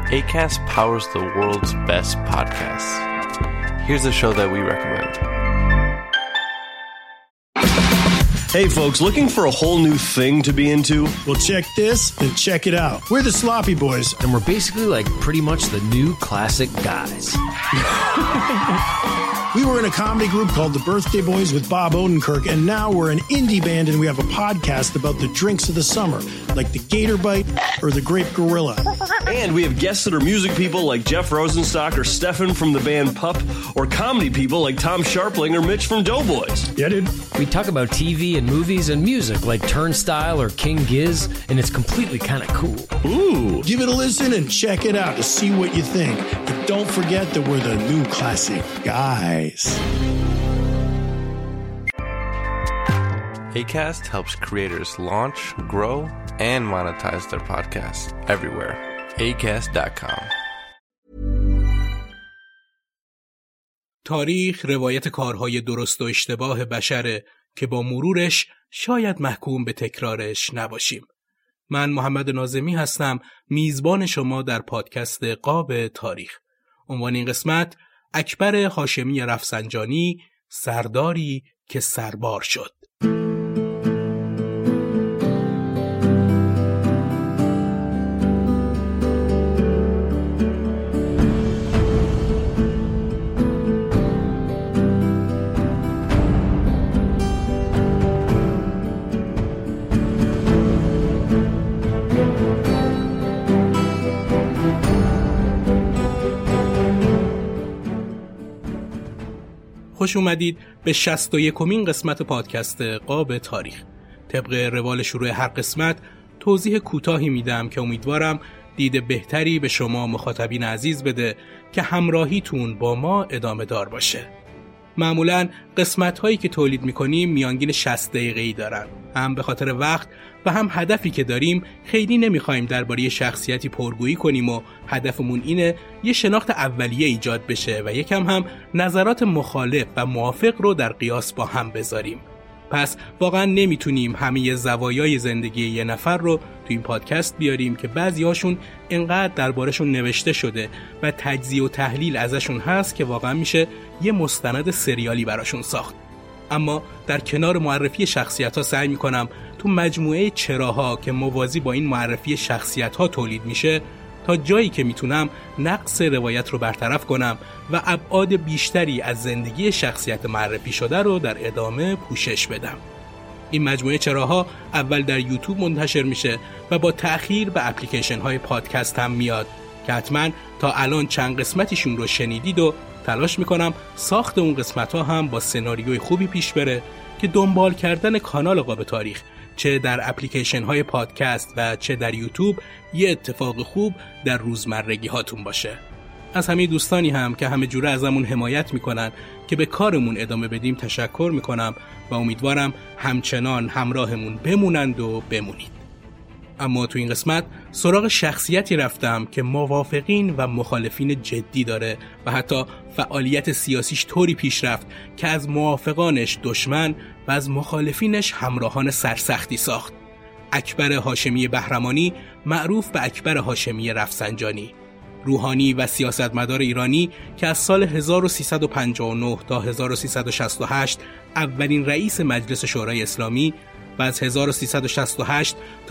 Acast powers the world's best podcasts. Here's a show that we recommend. Hey folks, looking for a whole new thing to be into? Well, check this and check it out. We're the Sloppy Boys. And we're basically like pretty much the new classic guys. We were in a comedy group called the Birthday Boys with Bob Odenkirk, and now we're an indie band and we have a podcast about the drinks of the summer, like the Gator Bite or the Grape Gorilla. And we have guests that are music people like Jeff Rosenstock or Stefan from the band Pup, or comedy people like Tom Sharpling or Mitch from Doughboys. Yeah, dude. We talk about TV and movies and music like Turnstile or King Giz, and it's completely kind of cool. Ooh. Give it a listen and check it out to see what you think. But don't forget that we're the new classic guys. Acast helps creators launch, grow, and monetize their podcasts everywhere. Acast.com. تاریخ روایت کارهای درست و اشتباه بشره که با مرورش شاید محکوم به تکرارش نباشیم. من محمد ناظمی هستم، میزبان شما در پادکست قاب تاریخ. عنوان این قسمت: اکبر هاشمی رفسنجانی، سرداری که سربار شد. خوش اومدید به 61مین قسمت پادکست قاب تاریخ. طبق روال شروع هر قسمت توضیح کوتاهی میدم که امیدوارم دید بهتری به شما مخاطبین عزیز بده که همراهیتون با ما ادامه دار باشه. معمولاً قسمت‌هایی که تولید می‌کنیم میانگین 60 دقیقه‌ای دارن. هم به خاطر وقت و هم هدفی که داریم خیلی نمی‌خوایم درباره شخصیتی پرگویی کنیم و هدفمون اینه یه شناخت اولیه ایجاد بشه و یکم هم نظرات مخالف و موافق رو در قیاس با هم بذاریم. پس واقعا نمیتونیم همه زوایای زندگی یه نفر رو تو این پادکست بیاریم که بعضی‌هاشون انقدر دربارشون نوشته شده و تجزیه و تحلیل ازشون هست که واقعا میشه یه مستند سریالی براشون ساخت. اما در کنار معرفی شخصیت‌ها سعی میکنم تو مجموعه چراها که موازی با این معرفی شخصیت‌ها تولید میشه تا جایی که میتونم نقص روایت رو برطرف کنم و ابعاد بیشتری از زندگی شخصیت معرفی شده رو در ادامه پوشش بدم. این مجموعه چراها اول در یوتیوب منتشر میشه و با تأخیر به اپلیکیشن های پادکست هم میاد که حتما تا الان چند قسمتیشون رو شنیدید و تلاش میکنم ساخت اون قسمت ها هم با سناریوی خوبی پیش بره که دنبال کردن کانال قاب تاریخ چه در اپلیکیشن های پادکست و چه در یوتیوب یه اتفاق خوب در روزمرگی هاتون باشه. از همه دوستانی هم که همه جوره ازمون حمایت میکنن که به کارمون ادامه بدیم تشکر میکنم و امیدوارم همچنان همراهمون بمونند و بمونید. اما تو این قسمت سراغ شخصیتی رفتم که موافقین و مخالفین جدی داره و حتی فعالیت سیاسیش طوری پیش رفت که از موافقانش دشمن و از مخالفینش همراهان سرسختی ساخت. اکبر هاشمی بهرمانی، معروف به اکبر هاشمی رفسنجانی، روحانی و سیاستمدار ایرانی که از سال 1359 تا 1368 اولین رئیس مجلس شورای اسلامی و از 1368 تا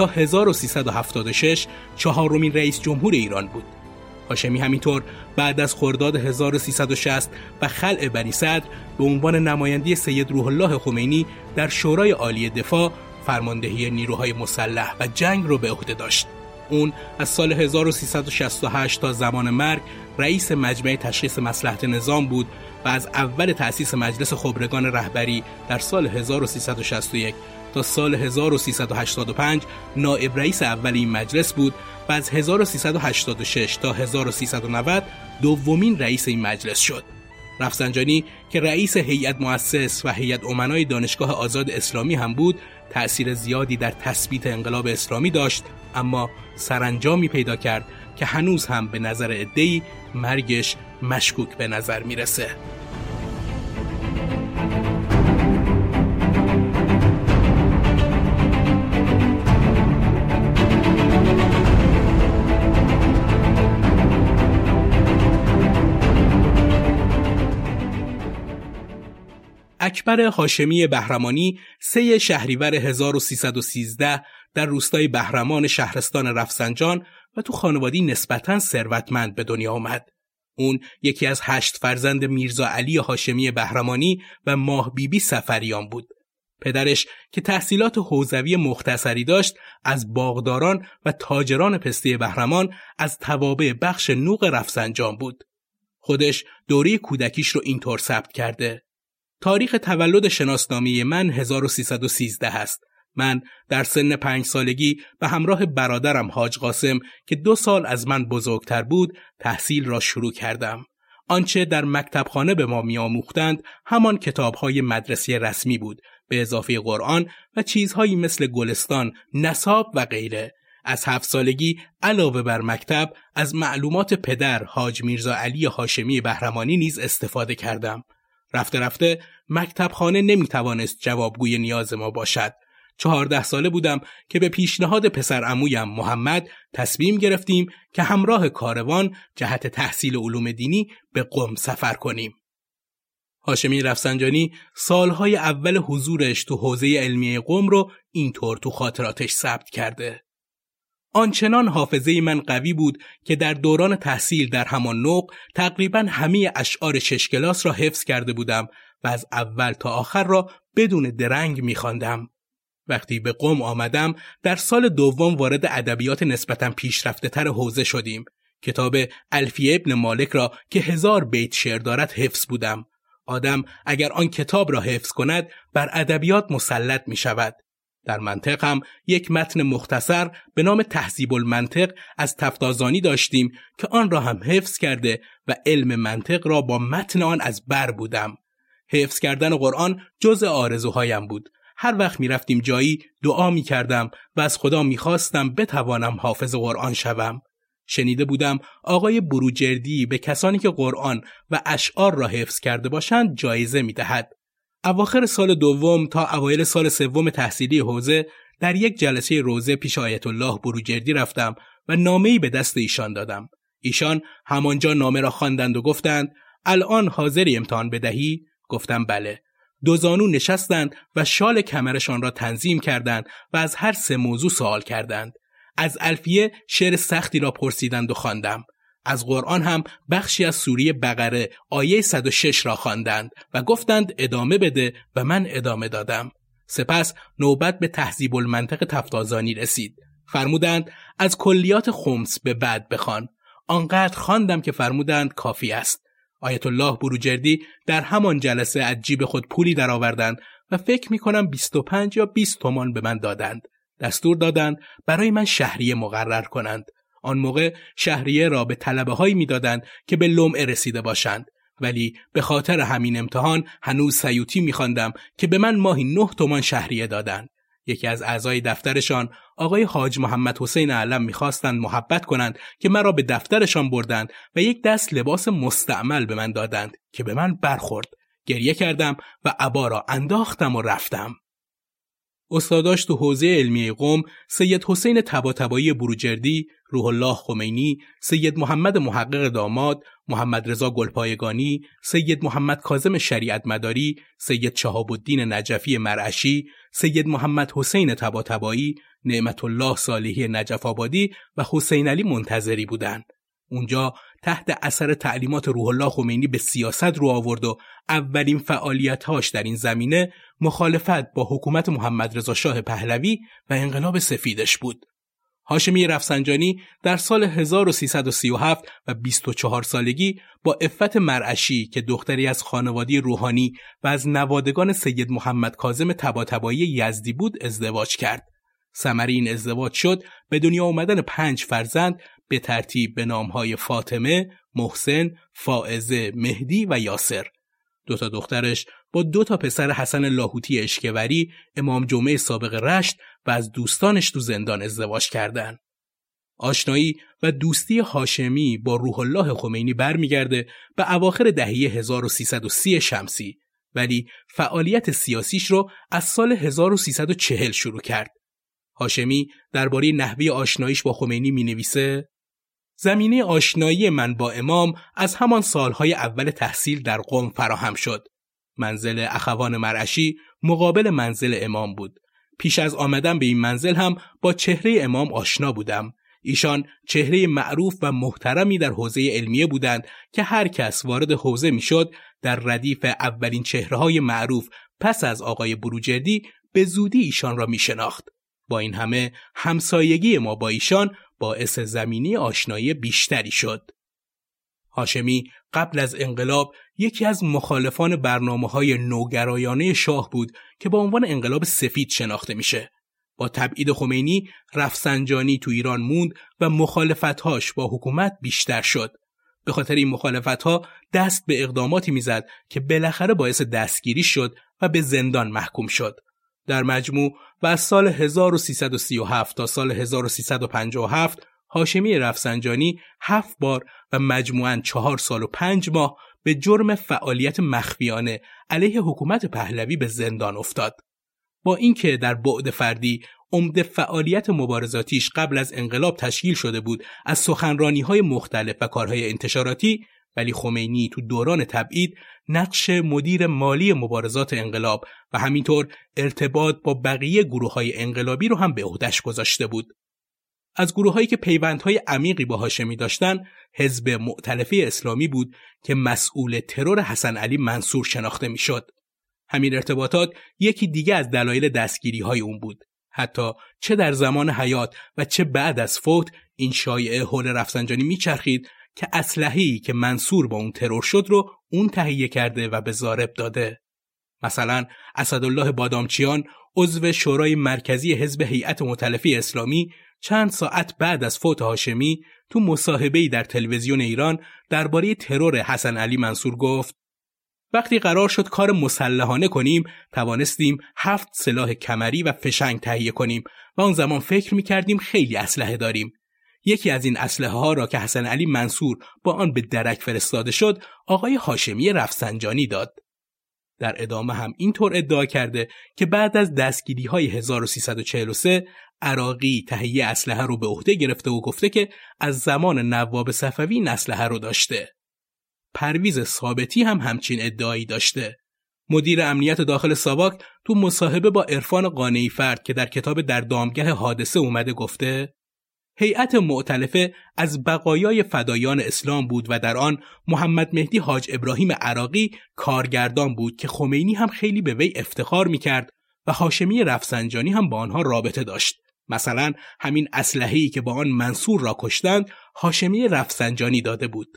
1376 چهارمین رئیس جمهور ایران بود. هاشمی همینطور بعد از خرداد 1360 و خلع بنی صدر به عنوان نماینده سید روح الله خمینی در شورای عالی دفاع فرماندهی نیروهای مسلح و جنگ رو به عهده داشت. اون از سال 1368 تا زمان مرگ رئیس مجمع تشخیص مصلحت نظام بود و از اول تأسیس مجلس خبرگان رهبری در سال 1361 تا سال 1385 نائب رئیس اول این مجلس بود و از 1386 تا 1390 دومین رئیس این مجلس شد. رفسنجانی که رئیس هیئت مؤسس و هیئت امنای دانشگاه آزاد اسلامی هم بود، تأثیر زیادی در تثبیت انقلاب اسلامی داشت، اما سرانجامی پیدا کرد که هنوز هم به نظر عده‌ای مرگش مشکوک به نظر میرسه. اکبر هاشمی بهرمانی 3 شهریور 1313 در روستای بهرمان شهرستان رفسنجان و تو خانواده‌ای نسبتاً ثروتمند به دنیا آمد. اون یکی از 8 فرزند میرزا علی هاشمی بهرمانی و ماه بیبی سفریان بود. پدرش که تحصیلات حوزوی مختصری داشت از باغداران و تاجران پسته بهرمان از توابع بخش نوق رفسنجان بود. خودش دوره کودکیش رو اینطور ثبت کرده: تاریخ تولد شناسنامه من 1313 است. من در سن 5 سالگی به همراه برادرم حاج قاسم که 2 سال از من بزرگتر بود تحصیل را شروع کردم. آنچه در مکتبخانه به ما می‌آموختند همان کتاب‌های مدرسه رسمی بود، به اضافه قرآن و چیزهایی مثل گلستان، نصاب و غیره. از 7 سالگی علاوه بر مکتب از معلومات پدر حاج میرزا علی هاشمی بهرمانی نیز استفاده کردم. رفته رفته مکتبخانه نمی‌توانست جوابگوی نیاز ما باشد. 14 ساله بودم که به پیشنهاد پسر عمویم محمد تصمیم گرفتیم که همراه کاروان جهت تحصیل علوم دینی به قم سفر کنیم. هاشمی رفسنجانی سالهای اول حضورش تو حوزه علمیه قم رو اینطور تو خاطراتش ثبت کرده: آنچنان حافظه من قوی بود که در دوران تحصیل در همان نوق تقریباً همه اشعار 6 کلاس را حفظ کرده بودم و از اول تا آخر را بدون درنگ می‌خواندم. وقتی به قم آمدم در سال دوم وارد ادبیات نسبتاً پیشرفته تر حوزه شدیم. کتاب الفیه ابن مالک را که 1000 بیت شعر دارد حفظ بودم. آدم اگر آن کتاب را حفظ کند بر ادبیات مسلط می شود. در منطق هم یک متن مختصر به نام تهذیب المنطق از تفتازانی داشتیم که آن را هم حفظ کرده و علم منطق را با متن آن از بر بودم. حفظ کردن قرآن جزء آرزوهایم بود. هر وقت می رفتیم جایی دعا می کردم و از خدا می خواستم بتوانم حافظ قرآن شوم. شنیده بودم آقای بروجردی به کسانی که قرآن و اشعار را حفظ کرده باشند جایزه می دهد. اواخر سال دوم تا اوایل سال سوم تحصیلی حوزه در یک جلسه روزه پیش آیت الله بروجردی رفتم و نامه‌ای به دست ایشان دادم. ایشان همانجا نامه را خواندند و گفتند الان حاضری امتحان بدهی؟ گفتم بله. 2 زانو نشستند و شال کمرشان را تنظیم کردند و از هر 3 موضوع سوال کردند. از الفیه شعر سختی را پرسیدند و خواندم. از قرآن هم بخشی از سوره بقره آیه 106 را خواندند و گفتند ادامه بده و من ادامه دادم. سپس نوبت به تهذیب المنطق تفتازانی رسید. فرمودند از کلیات خمس به بعد بخوان. آنقدر خواندم که فرمودند کافی است. آیت الله بروجردی در همان جلسه از جیب خود پولی درآوردند و فکر می‌کنم 25 یا 20 تومان به من دادند. دستور دادند برای من شهریه مقرر کنند. آن موقع شهریه را به طلبه‌هایی می‌دادند که به لمعه رسیده باشند، ولی به خاطر همین امتحان هنوز سیوطی می‌خواندم که به من ماهی 9 تومان شهریه دادند. یکی از اعضای دفترشان آقای حاج محمد حسین علم می‌خواستند محبت کنند که مرا به دفترشان بردند و یک دست لباس مستعمل به من دادند که به من برخورد. گریه کردم و عبا را انداختم و رفتم. استاداش تو حوزه علمیه قم سید حسین طباطبایی بروجردی، روح الله خمینی، سید محمد محقق داماد، محمد رضا گلپایگانی، سید محمد کاظم شریعت مداری، سید شهاب الدین نجفی مرعشی، سید محمد حسین طباطبایی، نعمت الله صالحی نجف آبادی و حسین علی منتظری بودند. اونجا تحت اثر تعلیمات روح الله خمینی به سیاست رو آورد و اولین فعالیت‌هاش در این زمینه مخالفت با حکومت محمد رضا شاه پهلوی و انقلاب سفیدش بود. هاشمی رفسنجانی در سال 1337 و 24 سالگی با عفت مرعشی که دختری از خانواده روحانی و از نوادگان سید محمد کاظم طباطبایی یزدی بود ازدواج کرد. ثمره این ازدواج شد به دنیا آمدن 5 فرزند به ترتیب به نامهای فاطمه، محسن، فائزه، مهدی و یاسر. 2 تا دخترش با 2 تا پسر حسن لاهوتی اشکوری، امام جمعه سابق رشت و از دوستانش تو زندان ازدواج کردند. آشنایی و دوستی هاشمی با روح الله خمینی برمیگرده به اواخر دهه 1330 شمسی، ولی فعالیت سیاسیش رو از سال 1340 شروع کرد. هاشمی درباره نحوه آشناییش با خمینی می‌نویسه: زمینه آشنایی من با امام از همان سالهای اول تحصیل در قم فراهم شد. منزل اخوان مرعشی مقابل منزل امام بود. پیش از آمدن به این منزل هم با چهره امام آشنا بودم. ایشان چهره معروف و محترمی در حوزه علمیه بودند که هر کس وارد حوزه میشد در ردیف اولین چهره‌های معروف پس از آقای بروجردی به زودی ایشان را میشناخت. با این همه همسایگی ما با ایشان باعث زمینی آشنایی بیشتری شد. هاشمی قبل از انقلاب یکی از مخالفان برنامه‌های نوگرایانه شاه بود که با عنوان انقلاب سفید شناخته میشه. با تبعید خمینی رفسنجانی تو ایران موند و مخالفت‌هاش با حکومت بیشتر شد. به خاطر این مخالفت‌ها دست به اقداماتی میزد که بالاخره باعث دستگیری شد و به زندان محکوم شد. در مجموع و از سال 1337 تا سال 1357 هاشمی رفسنجانی 7 بار و مجموعاً 4 سال و 5 ماه به جرم فعالیت مخفیانه علیه حکومت پهلوی به زندان افتاد. با اینکه در بعد فردی عمده فعالیت مبارزاتیش قبل از انقلاب تشکیل شده بود از سخنرانی‌های مختلف و کارهای انتشاراتی، ولی خمینی تو دوران تبعید نقش مدیر مالی مبارزات انقلاب و همینطور ارتباط با بقیه گروه‌های انقلابی رو هم به عهده‌اش گذاشته بود. از گروه‌هایی که پیوندهای عمیقی با هاشمی داشتن، حزب مؤتلفه اسلامی بود که مسئول ترور حسن علی منصور شناخته میشد. همین ارتباطات یکی دیگه از دلایل دستگیری‌های اون بود. حتی چه در زمان حیات و چه بعد از فوت این شایعه حول رفسنجانی میچرخید که اسلحه‌ای که منصور با اون ترور شد رو اون تهیه کرده و به ضارب داده. مثلا اسدالله بادامچیان عضو شورای مرکزی حزب هیئت مؤتلفه اسلامی چند ساعت بعد از فوت هاشمی تو مصاحبه‌ای در تلویزیون ایران درباره ترور حسن علی منصور گفت: وقتی قرار شد کار مسلحانه کنیم توانستیم 7 سلاح کمری و فشنگ تهیه کنیم و اون زمان فکر می‌کردیم خیلی اسلحه داریم. یکی از این اسلحه ها را که حسن علی منصور با آن به درک فرستاده شد آقای هاشمی رفسنجانی داد. در ادامه هم اینطور ادعا کرده که بعد از دستگیری‌های 1343 عراقی تهیه اسلحه رو به عهده گرفته و گفته که از زمان نواب صفوی این اسلحه رو داشته. پرویز ثابتی هم همچین ادعایی داشته. مدیر امنیت داخل ساواک تو مصاحبه با عرفان قانعی فرد که در کتاب در دامگه حادثه اومده گفته: هیئت مؤتلفه از بقایای فدایان اسلام بود و در آن محمد مهدی حاج ابراهیم عراقی کارگردان بود که خمینی هم خیلی به وی افتخار میکرد و هاشمی رفسنجانی هم با آنها رابطه داشت. مثلا همین اسلحه‌ای که با آن منصور را کشتند هاشمی رفسنجانی داده بود.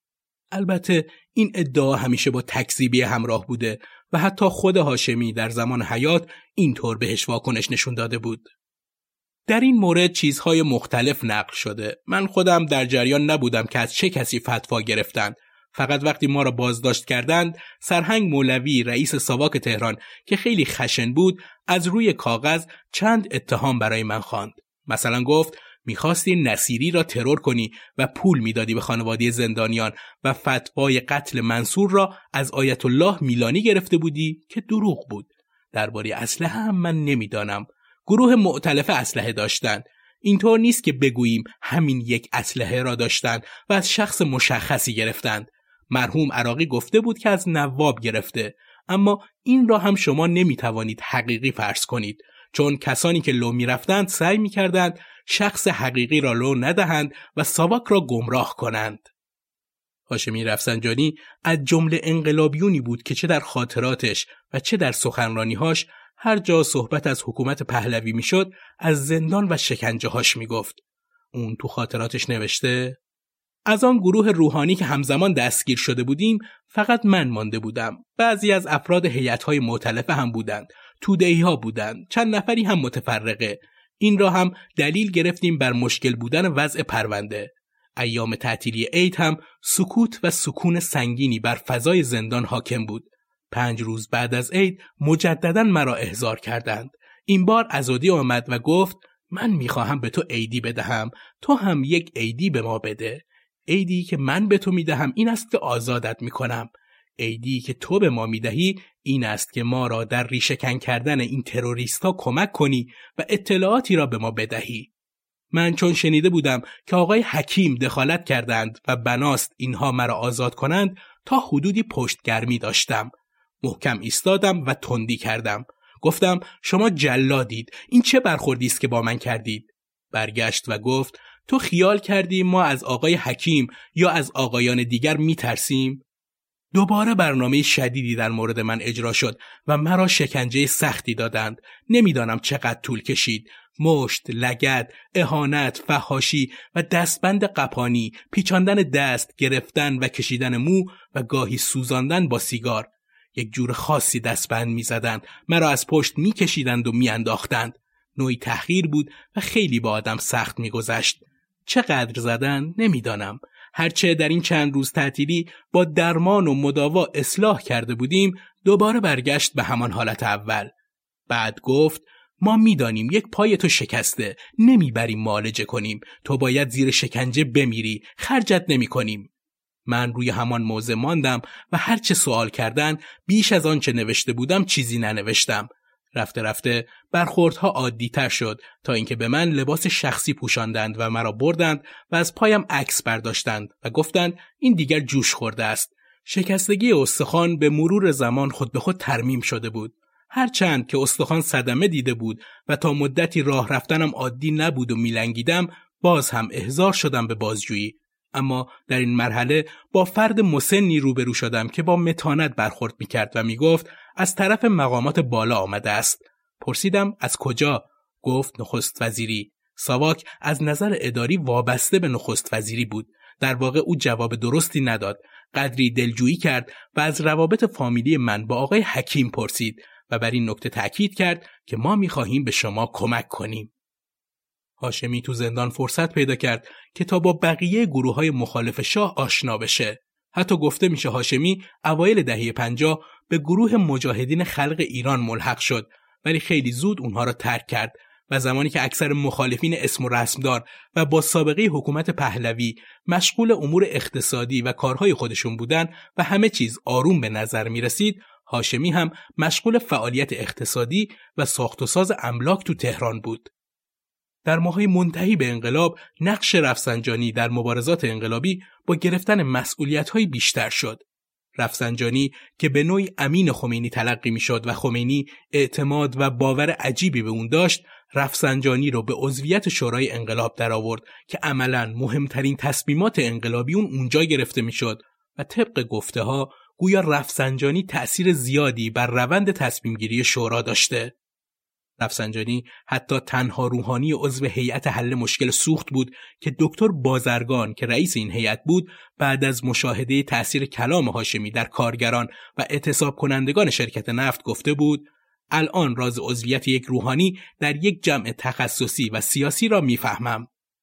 البته این ادعا همیشه با تکذیبی همراه بوده و حتی خود هاشمی در زمان حیات اینطور بهش واکنش نشون داده بود. در این مورد چیزهای مختلف نقل شده. من خودم در جریان نبودم که از چه کسی فتوا گرفتند. فقط وقتی ما را بازداشت کردند، سرهنگ مولوی رئیس ساواک تهران که خیلی خشن بود، از روی کاغذ چند اتهام برای من خواند. مثلا گفت می‌خواستی نصیری را ترور کنی و پول میدادی به خانواده زندانیان و فتوای قتل منصور را از آیت الله میلانی گرفته بودی که دروغ بود. درباره اسلحه هم من نمیدانم. گروه مؤتلفه اسلحه داشتند. اینطور نیست که بگوییم همین یک اسلحه را داشتند و از شخص مشخصی گرفتند. مرحوم عراقی گفته بود که از نواب گرفته، اما این را هم شما نمیتوانید حقیقی فرض کنید، چون کسانی که لو میرفتند سعی میکردند شخص حقیقی را لو ندهند و ساواک را گمراه کنند. هاشمی رفسنجانی از جمله انقلابیونی بود که چه در خاطراتش و چه در سخنرانی‌هاش هر جا صحبت از حکومت پهلوی میشد از زندان و شکنجه‌هاش میگفت. اون تو خاطراتش نوشته: از آن گروه روحانی که همزمان دستگیر شده بودیم فقط من مانده بودم. بعضی از افراد هیئت‌های مؤتلفه هم بودند، توده‌ای‌ها بودند، چند نفری هم متفرقه. این را هم دلیل گرفتیم بر مشکل بودن وضع پرونده. ایام تعطیلی عید هم سکوت و سکون سنگینی بر فضای زندان حاکم بود. 5 روز بعد از عید مجدداً مرا احضار کردند. این بار عزادی آمد و گفت من میخواهم به تو عیدی بدهم، تو هم یک عیدی به ما بده. عیدی که من به تو میدهم این است که آزادت میکنم. عیدی که تو به ما میدهی این است که ما را در ریشه‌کن کردن این تروریست‌ها کمک کنی و اطلاعاتی را به ما بدهی. من چون شنیده بودم که آقای حکیم دخالت کردند و بناست اینها مرا آزاد کنند تا حدودی پشتگرمی داشتم. محکم ایستادم و تندی کردم. گفتم شما جلادید. این چه برخوردی است که با من کردید؟ برگشت و گفت تو خیال کردی ما از آقای حکیم یا از آقایان دیگر میترسیم؟ دوباره برنامه شدیدی در مورد من اجرا شد و مرا شکنجه سختی دادند. نمیدانم چقدر طول کشید. مشت، لگد، اهانت، فحاشی و دستبند قپانی، پیچاندن دست، گرفتن و کشیدن مو و گاهی سوزاندن با سیگار. یک جور خاصی دستبند می‌زدند، مرا از پشت می‌کشیدند و می‌انداختند. نوعی تحقیر بود و خیلی با آدم سخت می‌گذشت. چقدر زدن نمی‌دانم. هرچه در این چند روز تعطیلی با درمان و مداوا اصلاح کرده بودیم، دوباره برگشت به همان حالت اول. بعد گفت ما می‌دانیم یک پای تو شکسته، نمیبریم معالجه کنیم. تو باید زیر شکنجه بمیری، خرجت نمی‌کنیم. من روی همان موضع ماندم و هرچه سوال کردن بیش از آن چه نوشته بودم چیزی ننوشتم. رفته رفته برخوردها عادی‌تر شد تا اینکه به من لباس شخصی پوشاندند و مرا بردند و از پایم عکس برداشتند و گفتند این دیگر جوش خورده است. شکستگی استخوان به مرور زمان خود به خود ترمیم شده بود. هرچند که استخوان صدمه دیده بود و تا مدتی راه رفتنم عادی نبود و میلنگیدم، باز هم احضار شدم به بازجویی. اما در این مرحله با فرد مسنی روبرو شدم که با متانت برخورد میکرد و میگفت از طرف مقامات بالا آمده است. پرسیدم از کجا؟ گفت نخست وزیری. ساواک از نظر اداری وابسته به نخست وزیری بود. در واقع او جواب درستی نداد. قدری دلجویی کرد و از روابط فامیلی من با آقای حکیم پرسید و بر این نکته تأکید کرد که ما می‌خواهیم به شما کمک کنیم. هاشمی تو زندان فرصت پیدا کرد که تا با بقیه گروه‌های مخالف شاه آشنا بشه. حتی گفته میشه هاشمی اوایل دهه 50 به گروه مجاهدین خلق ایران ملحق شد، ولی خیلی زود اونها را ترک کرد و زمانی که اکثر مخالفین اسم و رسمدار و با سابقه حکومت پهلوی مشغول امور اقتصادی و کارهای خودشون بودن و همه چیز آروم به نظر می رسید، هاشمی هم مشغول فعالیت اقتصادی و ساخت و ساز املاک تو تهران بود. در ماهای منتهی به انقلاب نقش رفسنجانی در مبارزات انقلابی با گرفتن مسئولیت‌های بیشتر شد. رفسنجانی که به نوعی امین خمینی تلقی می‌شد و خمینی اعتماد و باور عجیبی به اون داشت، رفسنجانی رو به عضویت شورای انقلاب درآورد که عملاً مهمترین تصمیمات انقلابی اونجا گرفته می‌شد و طبق گفته‌ها گویا رفسنجانی تأثیر زیادی بر روند تصمیم‌گیری شورا داشته. رفسنجانی حتی تنها روحانی عضو هیئت حل مشکل سوخت بود که دکتر بازرگان که رئیس این هیئت بود بعد از مشاهده تأثیر کلام هاشمی در کارگران و اعتصاب کنندگان شرکت نفت گفته بود الان راز عضویت یک روحانی در یک جمع تخصصی و سیاسی را میفهمم.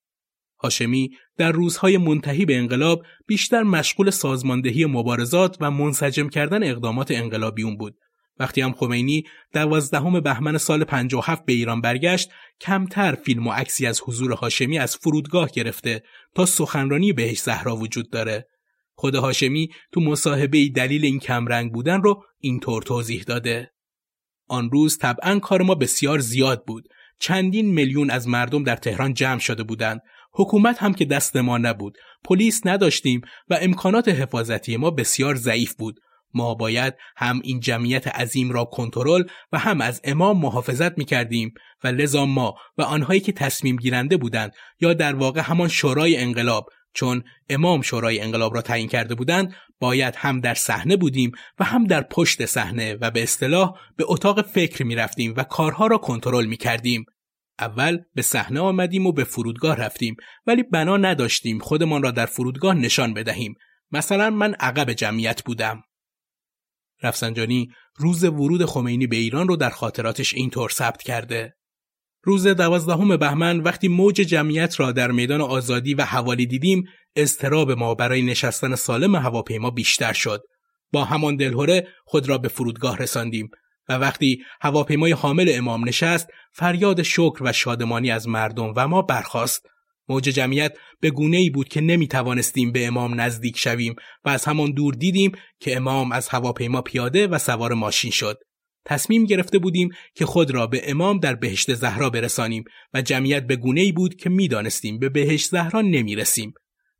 هاشمی در روزهای منتهی به انقلاب بیشتر مشغول سازماندهی مبارزات و منسجم کردن اقدامات انقلابیون بود. وقتی هم خمینی 12 بهمن سال 57 به ایران برگشت، کمتر فیلم و عکسی از حضور هاشمی از فرودگاه گرفته تا سخنرانی بهشت زهرا وجود داره. خود هاشمی تو مصاحبه‌ای دلیل این کمرنگ بودن رو اینطور توضیح داده: آن روز طبعاً کار ما بسیار زیاد بود. چندین میلیون از مردم در تهران جمع شده بودند. حکومت هم که دست ما نبود. پلیس نداشتیم و امکانات حفاظتی ما بسیار ضعیف بود. ما باید هم این جمعیت عظیم را کنترل و هم از امام محافظت می‌کردیم و لذا ما و آنهایی که تصمیم گیرنده بودند یا در واقع همان شورای انقلاب، چون امام شورای انقلاب را تعیین کرده بودند، باید هم در صحنه بودیم و هم در پشت صحنه و به اصطلاح به اتاق فکر می‌رفتیم و کارها را کنترل می‌کردیم. اول به صحنه آمدیم و به فرودگاه رفتیم، ولی بنا نداشتیم خودمان را در فرودگاه نشان بدهیم. مثلا من عقب جمعیت بودم. رفسنجانی روز ورود خمینی به ایران رو در خاطراتش اینطور ثبت کرده: روز 12 بهمن وقتی موج جمعیت را در میدان آزادی و حوالی دیدیم، اضطراب ما برای نشستن سالم هواپیما بیشتر شد. با همان دلهره خود را به فرودگاه رساندیم و وقتی هواپیمای حامل امام نشست، فریاد شکر و شادمانی از مردم و ما برخاست. موج جمعیت به گونه‌ای بود که نمی‌توانستیم به امام نزدیک شویم و از همان دور دیدیم که امام از هواپیما پیاده و سوار ماشین شد. تصمیم گرفته بودیم که خود را به امام در بهشت زهرا برسانیم و جمعیت به گونه‌ای بود که می‌دانستیم به بهشت زهرا نمی‌رسیم.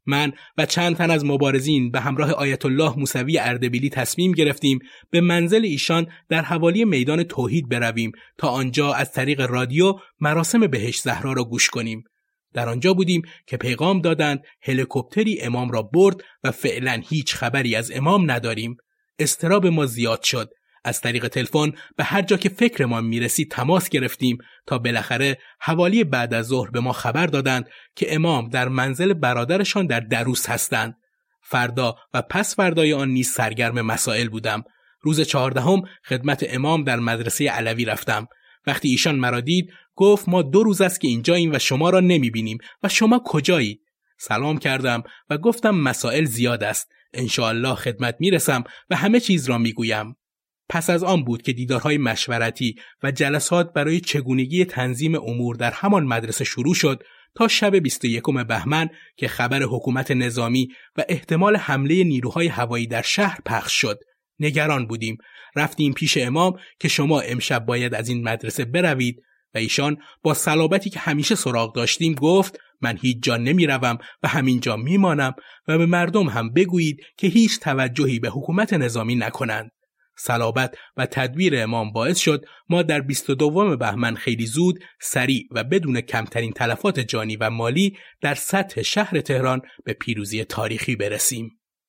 من و چند تن از مبارزین به همراه آیت الله موسوی اردبیلی تصمیم گرفتیم به منزل ایشان در حوالی میدان توحید برویم تا آنجا از طریق رادیو مراسم بهشت زهرا را گوش کنیم. در آنجا بودیم که پیغام دادند هلیکوپتری امام را برد و فعلا هیچ خبری از امام نداریم. اضطراب ما زیاد شد. از طریق تلفن به هر جا که فکرمان میرسید تماس گرفتیم تا بالاخره حوالی بعد از ظهر به ما خبر دادند که امام در منزل برادرشان در دروس هستند. فردا و پس فردای آن نیز سرگرم مسائل بودم. روز 14 خدمت امام در مدرسه علوی رفتم. وقتی ایشان مرا دید گفت ما 2 روز است که اینجاییم و شما را نمیبینیم و شما کجایید؟ سلام کردم و گفتم مسائل زیاد است. انشاءالله خدمت میرسم و همه چیز را میگویم. پس از آن بود که دیدارهای مشورتی و جلسات برای چگونگی تنظیم امور در همان مدرسه شروع شد تا شب 21 بهمن که خبر حکومت نظامی و احتمال حمله نیروهای هوایی در شهر پخش شد. نگران بودیم. رفتیم پیش امام که شما امشب باید از این مدرسه بروید و ایشان با صلابتی که همیشه سراغ داشتیم گفت من هیچ جا نمی روم و همینجا می مانم و به مردم هم بگویید که هیچ توجهی به حکومت نظامی نکنند. صلابت و تدبیر امام باعث شد ما در 22 بهمن خیلی زود، سریع و بدون کمترین تلفات جانی و مالی در سطح شهر تهران به پیروزی تاریخی برسیم.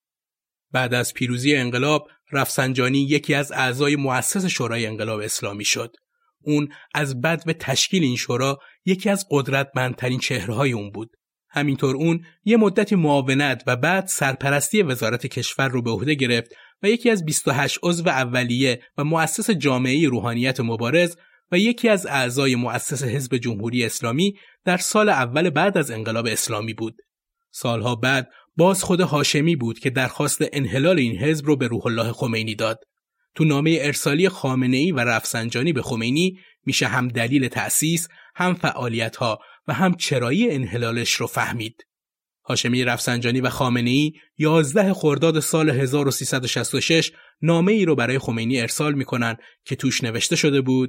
بعد از پیروزی انقلاب، رفسنجانی یکی از اعضای مؤسس شورای انقلاب اسلامی شد. اون از بدو تشکیل این شورا یکی از قدرتمندترین چهره‌های اون بود. همینطور اون یه مدتی معاونت و بعد سرپرستی وزارت کشور رو به عهده گرفت و یکی از 28 عضو اولیه و مؤسس جامعه روحانیت مبارز و یکی از اعضای مؤسس حزب جمهوری اسلامی در سال اول بعد از انقلاب اسلامی بود. سالها بعد باز خود هاشمی بود که درخواست انحلال این حزب رو به روح الله خمینی داد. تو نامه ارسالی خامنه‌ای و رفسنجانی به خمینی میشه هم دلیل تأسیس، هم فعالیت‌ها و هم چرایی انحلالش رو فهمید. هاشمی، رفسنجانی و خامنه‌ای 11 خرداد سال 1366 نامه‌ای رو برای خمینی ارسال می‌کنن که توش نوشته شده بود: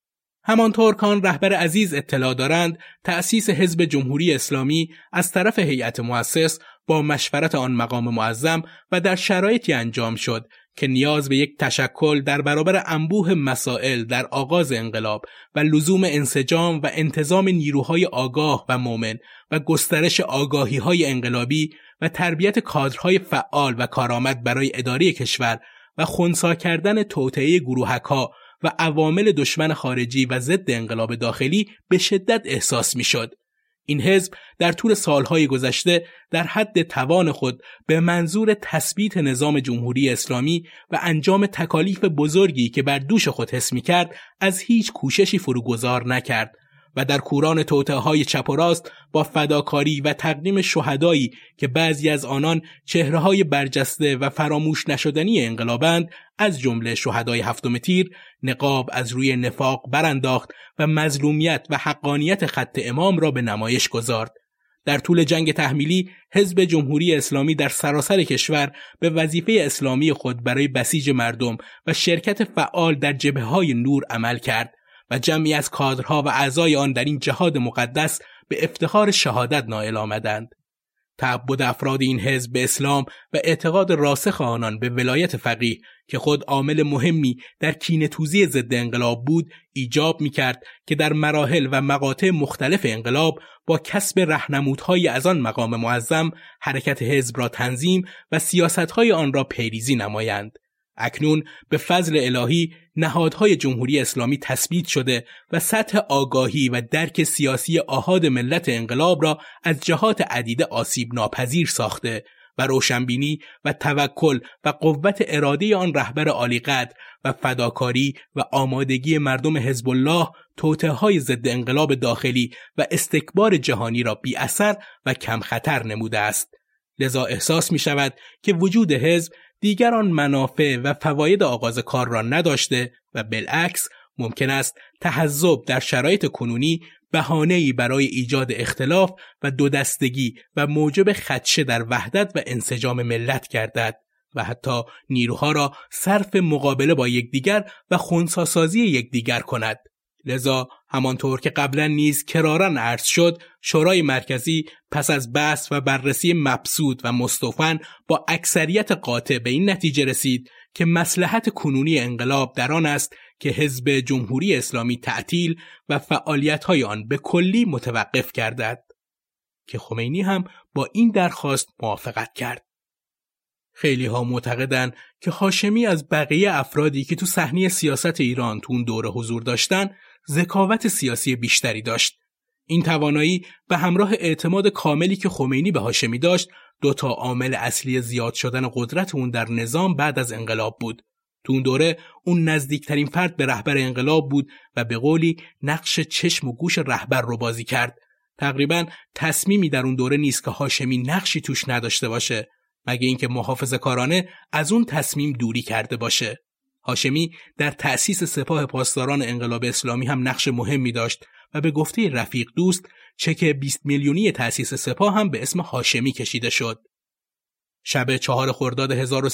همانطور که آن رهبر عزیز اطلاع دارند، تأسیس حزب جمهوری اسلامی از طرف هیئت مؤسس با مشورت آن مقام معظم و در شرایطی انجام شد که نیاز به یک تشکل در برابر انبوه مسائل در آغاز انقلاب و لزوم انسجام و انتظام نیروهای آگاه و مومن و گسترش آگاهی‌های انقلابی و تربیت کادرهای فعال و کارآمد برای اداره کشور و خنثی کردن توطئه گروهک‌ها و عوامل دشمن خارجی و ضد انقلاب داخلی به شدت احساس می‌شد. این حزب در طول سالهای گذشته در حد توان خود به منظور تثبیت نظام جمهوری اسلامی و انجام تکالیف بزرگی که بر دوش خود حس می‌کرد از هیچ کوششی فروگذار نکرد و در کوران توطئه‌های چپ و راست با فداکاری و تقدیم شهدایی که بعضی از آنان چهره‌های برجسته و فراموش نشدنی انقلابند، از جمله شهدای 7 تیر، نقاب از روی نفاق برانداخت و مظلومیت و حقانیت خط امام را به نمایش گذارد. در طول جنگ تحمیلی، حزب جمهوری اسلامی در سراسر کشور به وظیفه اسلامی خود برای بسیج مردم و شرکت فعال در جبهه‌های نور عمل کرد و جمعی از کادرها و اعضای آن در این جهاد مقدس به افتخار شهادت نائل آمدند. تعبد افراد این حزب به اسلام و اعتقاد راسخ آنان به ولایت فقیه که خود عامل مهمی در کینه‌توزی ضد انقلاب بود، ایجاب می‌کرد که در مراحل و مقاطع مختلف انقلاب با کسب راهنمودهای از آن مقام معظم حرکت حزب را تنظیم و سیاست‌های آن را پیریزی نمایند. اکنون به فضل الهی نهادهای جمهوری اسلامی تثبیت شده و سطح آگاهی و درک سیاسی آحاد ملت انقلاب را از جهات عدیده آسیب ناپذیر ساخته و روشنبینی و توکل و قوت اراده آن رهبر عالی‌قدر و فداکاری و آمادگی مردم حزب الله توطئه‌های ضد انقلاب داخلی و استکبار جهانی را بی اثر و کم خطر نموده است. لذا احساس می شود که وجود حزب دیگر آن منافع و فواید آغاز کار را نداشته و بالعکس ممکن است تحزب در شرایط کنونی بهانه‌ای برای ایجاد اختلاف و دودستگی و موجب خدشه در وحدت و انسجام ملت گردد و حتی نیروها را صرف مقابله با یکدیگر و خنثی‌سازی یکدیگر کند. لذا همانطور که قبلا نیز کراراً عرض شد، شورای مرکزی پس از بحث و بررسی مبسوط و مستوفن با اکثریت قاطع به این نتیجه رسید که مصلحت کنونی انقلاب در آن است که حزب جمهوری اسلامی تعطیل و فعالیت‌های آن به کلی متوقف گردد، که خمینی هم با این درخواست موافقت کرد. خیلی ها معتقدن که هاشمی از بقیه افرادی که تو صحنه سیاست ایران تو اون دوره حضور داشتن ذکاوت سیاسی بیشتری داشت. این توانایی به همراه اعتماد کاملی که خمینی به هاشمی داشت، دوتا عامل اصلی زیاد شدن قدرت اون در نظام بعد از انقلاب بود. تو اون دوره اون نزدیکترین فرد به رهبر انقلاب بود و به قولی نقش چشم و گوش رهبر رو بازی کرد. تقریباً تصمیمی در اون دوره نیست که هاشمی نقشی توش نداشته باشه، مگه اینکه محافظه‌کارانه از اون تصمیم دوری کرده باشه. هاشمی در تأسیس سپاه پاسداران انقلاب اسلامی هم نقش مهمی داشت و به گفته رفیق دوست چک 20 میلیونی تأسیس سپاه هم به اسم هاشمی کشیده شد. شب 4 خرداد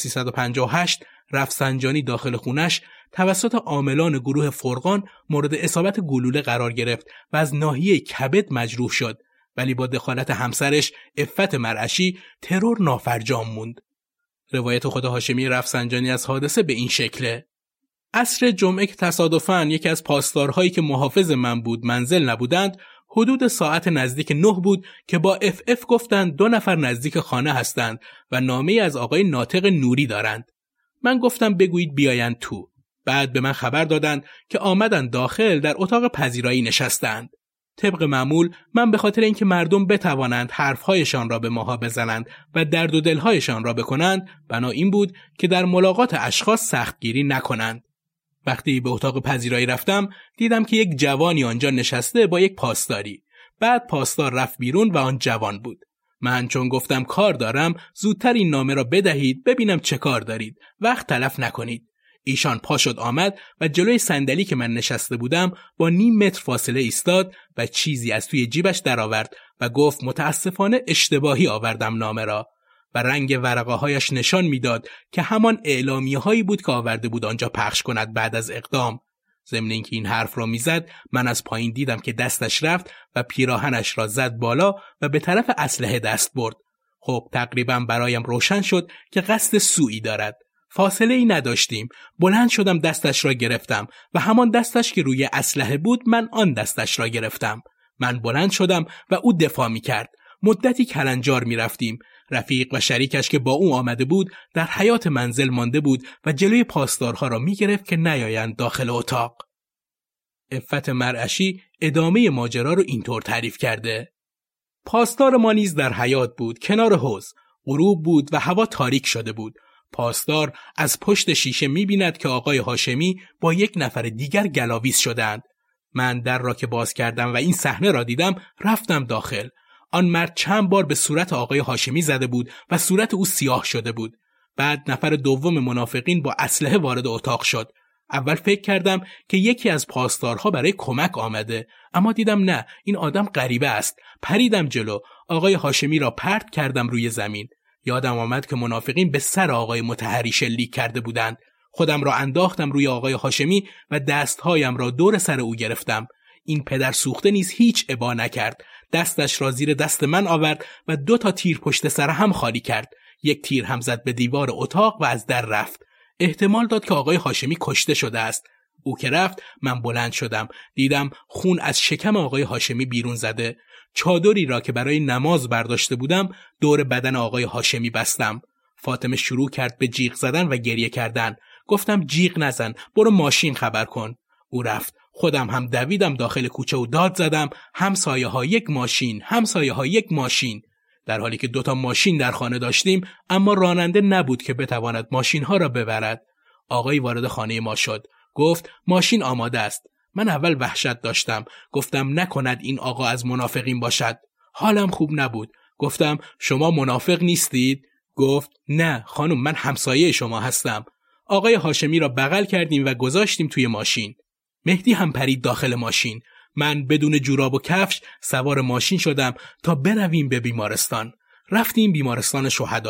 1358 رفسنجانی داخل خونش توسط عاملان گروه فرقان مورد اصابت گلوله قرار گرفت و از ناحیه کبد مجروح شد، ولی با دخالت همسرش عفت مرعشی ترور نافرجام موند. روایت خود هاشمی رفسنجانی از حادثه به این شکله: عصر جمعه که تصادفاً یکی از پاسدارهایی که محافظ من بود منزل نبودند، حدود ساعت نزدیک 9 بود که با اف گفتند 2 نفر نزدیک خانه هستند و نامه‌ای از آقای ناطق نوری دارند. من گفتم بگویید بیایند تو. بعد به من خبر دادند که آمدند داخل، در اتاق پذیرایی نشستند. طبق معمول من به خاطر اینکه مردم بتوانند حرفهایشان را به ماها بزنند و درد و دلهایشان را بکنند، بنا این بود که در ملاقات اشخاص سختگیری نکنند. وقتی به اتاق پذیرایی رفتم دیدم که یک جوانی آنجا نشسته با یک پاسداری. بعد پاسدار رفت بیرون و آن جوان بود. من چون گفتم کار دارم، زودتر این نامه را بدهید ببینم چه کار دارید، وقت تلف نکنید. ایشان پا شد آمد و جلوی صندلی که من نشسته بودم با 0.5 متر فاصله ایستاد و چیزی از توی جیبش درآورد و گفت متاسفانه اشتباهی آوردم نامه را، و رنگ ورقه هایش نشان میداد که همان اعلامیه هایی بود که آورده بود آنجا پخش کند بعد از اقدام. ضمن اینکه این حرف را میزد، من از پایین دیدم که دستش رفت و پیراهنش را زد بالا و به طرف اسلحه دست برد. خب تقریبا برایم روشن شد که قصد سوئی دارد. فاصله ای نداشتیم. بلند شدم دستش را گرفتم و همان دستش که روی اسلحه بود من آن دستش را گرفتم. من بلند شدم و او دفاع می کرد. مدتی کلنجار می رفتیم. رفیق و شریکش که با او آمده بود در حیاط منزل مانده بود و جلوی پاسدارها را می گرفت که نیایند داخل اتاق. عفت مرعشی ادامه ماجرا رو اینطور تعریف کرده: پاسدار ما نیز در حیاط بود، کنار حوض. غروب بود و هوا تاریک شده بود. پاسدار از پشت شیشه می‌بیند که آقای هاشمی با یک نفر دیگر گلاویز شدند. من در را که باز کردم و این صحنه را دیدم، رفتم داخل. آن مرد چند بار به صورت آقای هاشمی زده بود و صورت او سیاه شده بود. بعد نفر دوم منافقین با اسلحه وارد اتاق شد. اول فکر کردم که یکی از پاسدارها برای کمک آمده، اما دیدم نه، این آدم غریبه است. پریدم جلو، آقای هاشمی را پرت کردم روی زمین. یادم آمد که منافقین به سر آقای مطهری شلیک کرده بودند. خودم را انداختم روی آقای هاشمی و دستهایم را دور سر او گرفتم. این پدر سوخته نیز هیچ ابا نکرد. دستش را زیر دست من آورد و 2 تیر پشت سر هم خالی کرد. 1 تیر هم زد به دیوار اتاق و از در رفت. احتمال داد که آقای هاشمی کشته شده است. او که رفت، من بلند شدم. دیدم خون از شکم آقای هاشمی بیرون زده. چادری را که برای نماز برداشته بودم دور بدن آقای هاشمی بستم. فاطمه شروع کرد به جیغ زدن و گریه کردن. گفتم جیغ نزن، برو ماشین خبر کن. او رفت. خودم هم دویدم داخل کوچه و داد زدم همسایه ها 1 ماشین، همسایه ها 1 ماشین. در حالی که 2 ماشین در خانه داشتیم، اما راننده نبود که بتواند ماشین ها را ببرد. آقای وارد خانه ما شد. گفت ماشین آماده است. من اول وحشت داشتم. گفتم نکند این آقا از منافقین باشد. حالم خوب نبود. گفتم شما منافق نیستید؟ گفت نه خانم، من همسایه شما هستم. آقای هاشمی را بغل کردیم و گذاشتیم توی ماشین. مهدی هم پرید داخل ماشین. من بدون جوراب و کفش سوار ماشین شدم تا برویم به بیمارستان. رفتیم بیمارستان شهدا.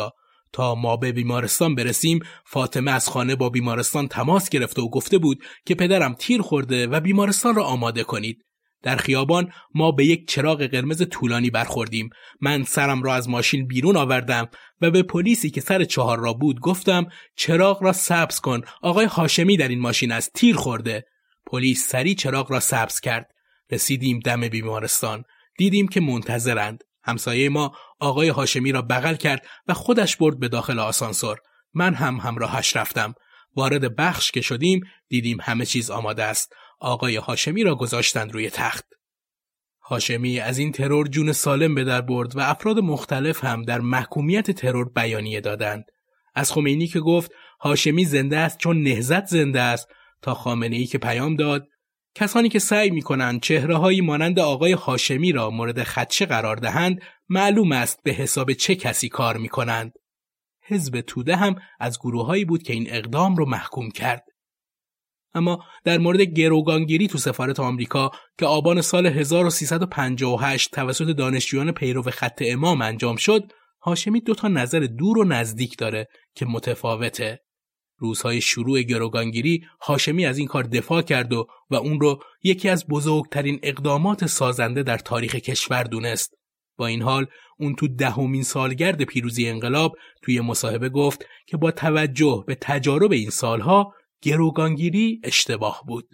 تا ما به بیمارستان برسیم فاطمه از خانه با بیمارستان تماس گرفته و گفته بود که پدرم تیر خورده و بیمارستان را آماده کنید. در خیابان ما به یک چراغ قرمز طولانی برخوردیم. من سرم را از ماشین بیرون آوردم و به پلیسی که سر چهار را بود گفتم چراغ را سبز کن، آقای هاشمی در این ماشین است، تیر خورده. پلیس سریع چراغ را سبز کرد. رسیدیم دم بیمارستان. دیدیم که منتظرند. همسایه ما آقای هاشمی را بغل کرد و خودش برد به داخل آسانسور. من هم همراهش رفتم. وارد بخش که شدیم دیدیم همه چیز آماده است. آقای هاشمی را گذاشتند روی تخت. هاشمی از این ترور جون سالم به در برد و افراد مختلف هم در محکومیت ترور بیانیه دادند. از خمینی که گفت هاشمی زنده است چون نهضت زنده است تا خامنه‌ای که پیام داد کسانی که سعی می‌کنند چهره‌هایی مانند آقای هاشمی را مورد خدشه قرار دهند معلوم است به حساب چه کسی کار می‌کنند. حزب توده هم از گروه‌هایی بود که این اقدام رو محکوم کرد. اما در مورد گروگانگیری تو سفارت آمریکا که آبان سال 1358 توسط دانشجویان پیرو خط امام انجام شد، هاشمی 2 نظر دور و نزدیک داره که متفاوته. روزهای شروع گروگانگیری هاشمی از این کار دفاع کرد و اون رو یکی از بزرگترین اقدامات سازنده در تاریخ کشور دونست. با این حال اون تو 10مین سالگرد پیروزی انقلاب توی مصاحبه گفت که با توجه به تجارب این سالها گروگانگیری اشتباه بود.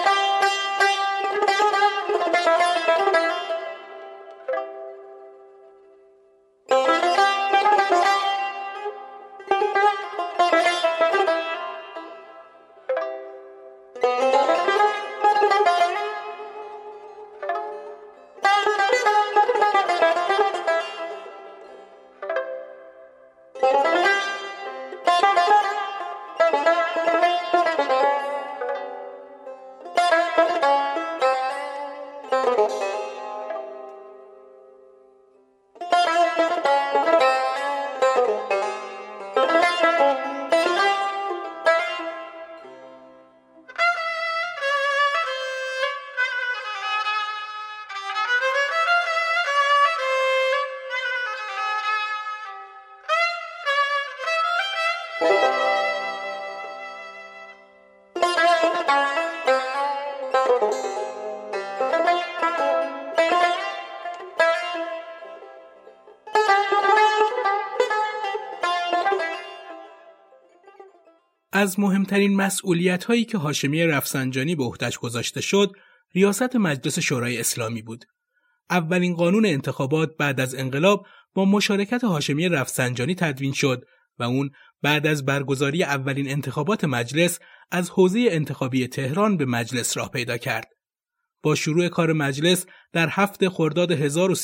از مهمترین مسئولیت‌هایی که هاشمی رفسنجانی به عهده‌اش گذاشته شد، ریاست مجلس شورای اسلامی بود. اولین قانون انتخابات بعد از انقلاب با مشارکت هاشمی رفسنجانی تدوین شد و اون بعد از برگزاری اولین انتخابات مجلس از حوزه انتخابی تهران به مجلس راه پیدا کرد. با شروع کار مجلس در 7 خرداد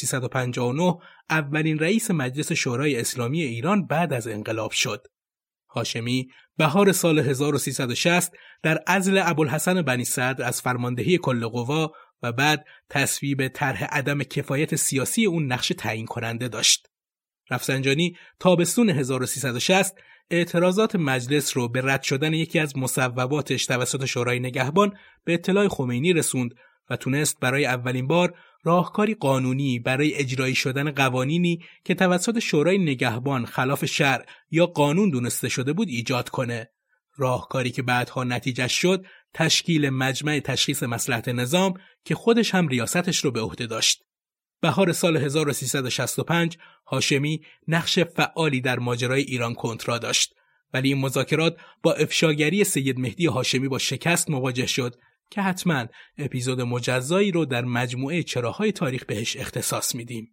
1359 اولین رئیس مجلس شورای اسلامی ایران بعد از انقلاب شد. هاشمی بهار سال 1360 در عزل ابوالحسن بنی صدر از فرماندهی کل قوا و بعد تصویب طرح عدم کفایت سیاسی اون نقش تعیین کننده داشت. رفسنجانی تابستون 1360 اعتراضات مجلس رو به رد شدن یکی از مصوباتش توسط شورای نگهبان به اطلاع خمینی رسوند و تونست برای اولین بار راهکاری قانونی برای اجرایی شدن قوانینی که توسط شورای نگهبان خلاف شرع یا قانون دونسته شده بود ایجاد کنه. راهکاری که بعدها نتیجه شد تشکیل مجمع تشخیص مصلحت نظام که خودش هم ریاستش رو به عهده داشت. بهار سال 1365 هاشمی نقش فعالی در ماجرای ایران کنترا داشت، ولی این مذاکرات با افشاگری سید مهدی هاشمی با شکست مواجه شد که حتما اپیزود مجزایی رو در مجموعه چراهای تاریخ بهش اختصاص میدیم.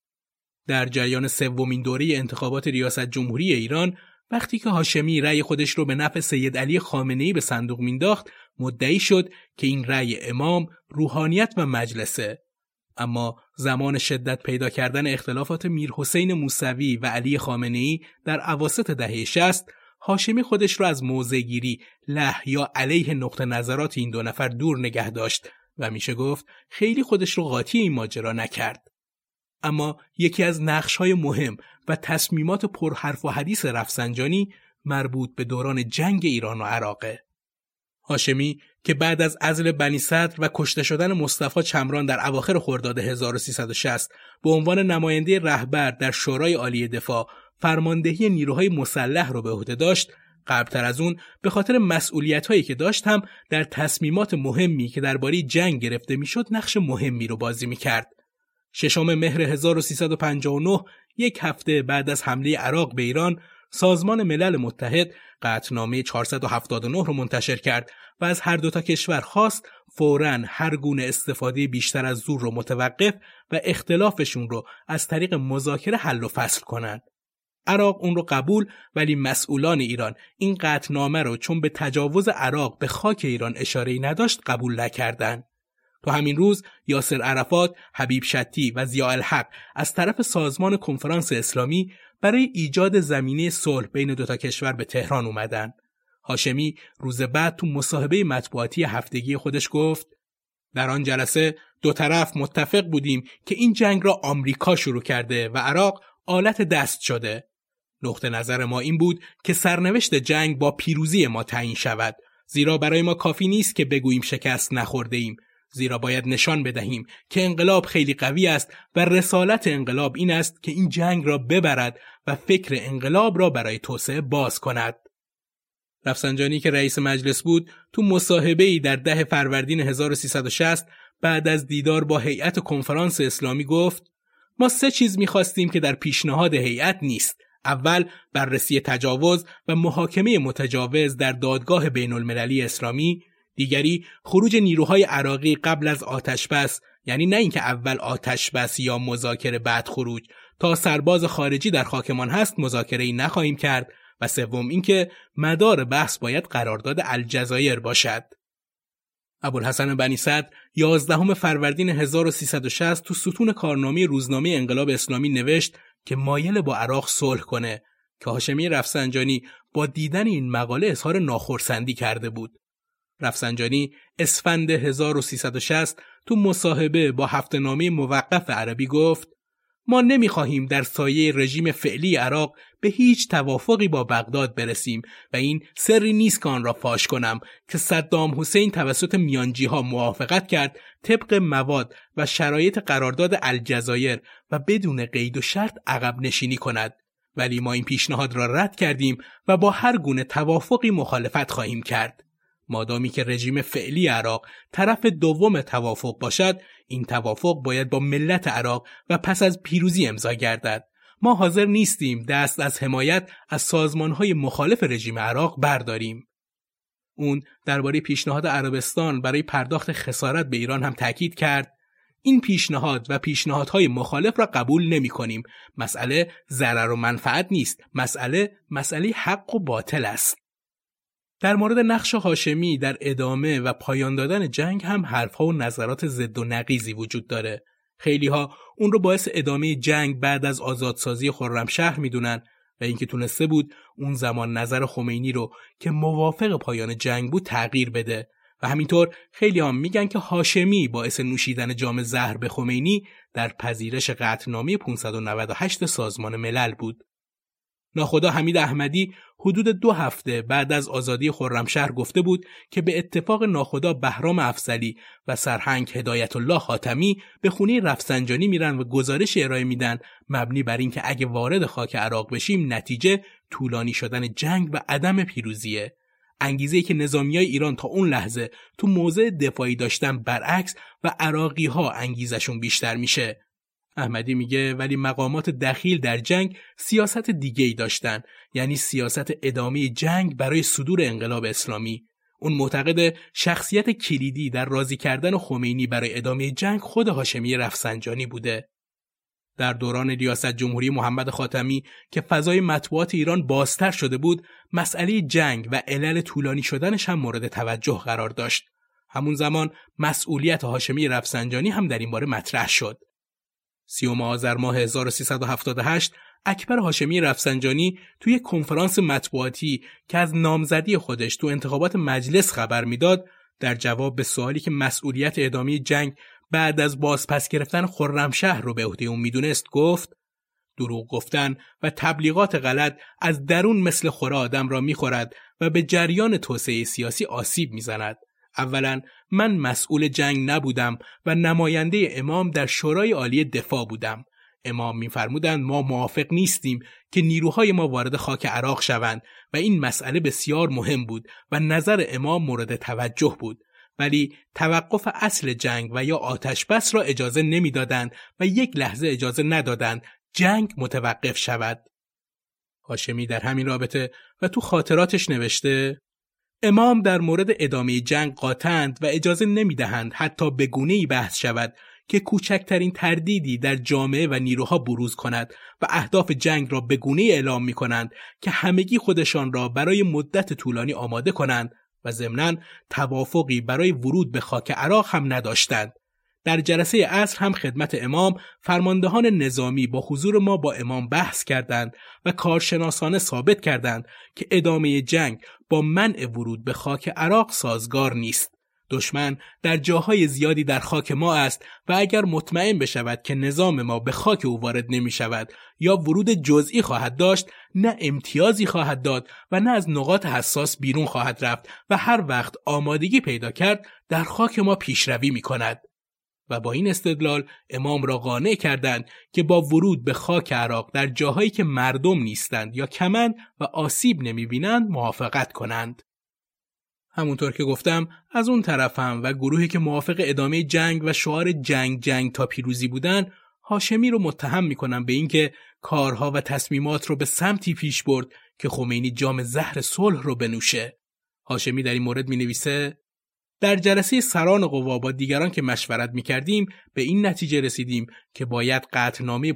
در جریان سومین دوره انتخابات ریاست جمهوری ایران، وقتی که هاشمی رأی خودش رو به نفع سید علی خامنه‌ای به صندوق مینداخت، مدعی شد که این رأی امام روحانیت و مجلسه. اما زمان شدت پیدا کردن اختلافات میرحسین موسوی و علی خامنه‌ای در اواسط دهه 60، هاشمی خودش رو از موضع‌گیری له یا علیه نقطه نظرات این 2 نفر دور نگه داشت و میشه گفت خیلی خودش رو قاطی این ماجرا نکرد. اما یکی از نقش‌های مهم و تصمیمات پرحرف و حدیث رفسنجانی مربوط به دوران جنگ ایران و عراقه. هاشمی که بعد از عزل بنی صدر و کشته شدن مصطفی چمران در اواخر خرداد 1360 به عنوان نماینده رهبر در شورای عالی دفاع فرماندهی نیروهای مسلح رو به عهده داشت، قبلتر از اون به خاطر مسئولیت‌هایی که داشت هم در تصمیمات مهمی که درباره جنگ گرفته میشد نقش مهمی رو بازی میکرد. 6 مهر 1359، یک هفته بعد از حمله عراق به ایران، سازمان ملل متحد قطعنامه 479 رو منتشر کرد و از هر دو تا کشور خواست فوراً هر گونه استفاده بیشتر از زور رو متوقف و اختلافشون رو از طریق مذاکره حل و فصل کنند. عراق اون رو قبول، ولی مسئولان ایران این قطعنامه رو چون به تجاوز عراق به خاک ایران اشاره‌ای نداشت قبول نکردند. تو همین روز یاسر عرفات، حبیب شتی و ضیاء الحق از طرف سازمان کنفرانس اسلامی برای ایجاد زمینه صلح بین دو تا کشور به تهران اومدن. هاشمی روز بعد تو مصاحبه مطبوعاتی هفتگی خودش گفت: در آن جلسه دو طرف متفق بودیم که این جنگ را آمریکا شروع کرده و عراق آلت دست شده. نقطه نظر ما این بود که سرنوشت جنگ با پیروزی ما تعیین شود، زیرا برای ما کافی نیست که بگوییم شکست نخورده ایم، زیرا باید نشان بدهیم که انقلاب خیلی قوی است و رسالت انقلاب این است که این جنگ را ببرد و فکر انقلاب را برای توسعه باز کند. رفسنجانی که رئیس مجلس بود تو مصاحبه‌ای در 10 فروردین 1360 بعد از دیدار با هیئت کنفرانس اسلامی گفت: ما 3 چیز می‌خواستیم که در پیشنهاد هیئت نیست. اول، بررسی تجاوز و محاکمه متجاوز در دادگاه بین‌المللی اسلامی. دیگری، خروج نیروهای عراقی قبل از آتشبس، یعنی نه اینکه اول آتشبس یا مذاکره بعد خروج. تا سرباز خارجی در خاکمان هست مذاکره‌ای نخواهیم کرد. و سوم اینکه مدار بحث باید قرارداد الجزایر باشد. ابوالحسن بنی صدر 11 فروردین 1360 تو ستون کارنامه روزنامه انقلاب اسلامی نوشت که مایل با عراق صلح کنه که هاشمی رفسنجانی با دیدن این مقاله اظهار ناخرسندی کرده بود. رفسنجانی اسفند 1360 تو مصاحبه با هفته‌نامه موقف عربی گفت: ما نمیخواهیم در سایه رژیم فعلی عراق به هیچ توافقی با بغداد برسیم و این سری نیست که آن را فاش کنم که صدام حسین توسط میانجی‌ها موافقت کرد طبق مواد و شرایط قرارداد الجزایر و بدون قید و شرط عقب نشینی کند، ولی ما این پیشنهاد را رد کردیم و با هر گونه توافقی مخالفت خواهیم کرد. مادامی که رژیم فعلی عراق طرف دوم توافق باشد، این توافق باید با ملت عراق و پس از پیروزی امضا گردد. ما حاضر نیستیم دست از حمایت از سازمان‌های مخالف رژیم عراق برداریم. اون درباره پیشنهاد عربستان برای پرداخت خسارت به ایران هم تاکید کرد: این پیشنهاد و پیشنهادهای مخالف را قبول نمی‌کنیم. مسئله ضرر و منفعت نیست، مسئله حق و باطل است. در مورد نقش هاشمی در ادامه و پایان دادن جنگ هم حرفها و نظرات ضد و نقیضی وجود داره. خیلی‌ها اون رو باعث ادامه جنگ بعد از آزادسازی خرمشهر میدونن و اینکه تونسته بود اون زمان نظر خمینی رو که موافق پایان جنگ بود تغییر بده و همینطور خیلی‌ها میگن که هاشمی باعث نوشیدن جام زهر به خمینی در پذیرش قطعنامه 598 سازمان ملل بود. ناخدا حمید احمدی حدود 2 هفته بعد از آزادی خرمشهر گفته بود که به اتفاق ناخدا بهرام افضلی و سرهنگ هدایت الله حاتمی به خونه رفسنجانی میرن و گزارش ارائه میدن مبنی بر این که اگه وارد خاک عراق بشیم نتیجه طولانی شدن جنگ و عدم پیروزیه. انگیزه‌ای که نظامیای ایران تا اون لحظه تو موضع دفاعی داشتن برعکس و عراقی‌ها انگیزشون بیشتر میشه. احمدی میگه ولی مقامات دخیل در جنگ سیاست دیگه‌ای داشتن، یعنی سیاست ادامه جنگ برای صدور انقلاب اسلامی. اون معتقد شخصیت کلیدی در راضی کردن خمینی برای ادامه جنگ خود هاشمی رفسنجانی بوده. در دوران ریاست جمهوری محمد خاتمی که فضای مطبوعات ایران بازتر شده بود، مسئله جنگ و علل طولانی شدنش هم مورد توجه قرار داشت. همون زمان مسئولیت هاشمی رفسنجانی هم در این باره مطرح شد. 30 آذر ماه 1378 اکبر هاشمی رفسنجانی توی کنفرانس مطبوعاتی که از نامزدی خودش تو انتخابات مجلس خبر میداد، در جواب به سوالی که مسئولیت ادامه جنگ بعد از بازپس گرفتن خرمشهر رو به عهده اون میدونست گفت: دروغ گفتن و تبلیغات غلط از درون مثل خوره آدم را میخورد و به جریان توسعه سیاسی آسیب میزند. اولا من مسئول جنگ نبودم و نماینده امام در شورای عالی دفاع بودم. امام می‌فرمودند ما موافق نیستیم که نیروهای ما وارد خاک عراق شوند و این مسئله بسیار مهم بود و نظر امام مورد توجه بود، ولی توقف اصل جنگ و یا آتش بس را اجازه نمی‌دادند و یک لحظه اجازه ندادند جنگ متوقف شود. هاشمی در همین رابطه و تو خاطراتش نوشته امام در مورد ادامه جنگ قاطعند و اجازه نمی‌دهند حتی به گونه‌ای بحث شود که کوچکترین تردیدی در جامعه و نیروها بروز کند و اهداف جنگ را به گونه‌ای اعلام می‌کنند که همگی خودشان را برای مدت طولانی آماده کنند و ضمناً توافقی برای ورود به خاک عراق هم نداشتند. در جلسه عصر هم خدمت امام فرماندهان نظامی با حضور ما با امام بحث کردند و کارشناسانه ثابت کردند که ادامه جنگ با منع ورود به خاک عراق سازگار نیست. دشمن در جاهای زیادی در خاک ما است و اگر مطمئن بشود که نظام ما به خاک او وارد نمی شود یا ورود جزئی خواهد داشت، نه امتیازی خواهد داد و نه از نقاط حساس بیرون خواهد رفت و هر وقت آمادگی پیدا کرد در خاک ما پیشروی می کند. و با این استدلال امام را قانع کردند که با ورود به خاک عراق در جاهایی که مردم نیستند یا کمند و آسیب نمی بینند موافقت کنند. همونطور که گفتم از اون طرفم و گروهی که موافق ادامه جنگ و شعار جنگ تا پیروزی بودن، هاشمی رو متهم میکنم به اینکه کارها و تصمیمات رو به سمتی پیش برد که خمینی جام زهر صلح رو بنوشه. هاشمی در این مورد مینویسه در جلسه سران قوا با دیگران که مشورت میکردیم به این نتیجه رسیدیم که باید قطعنامه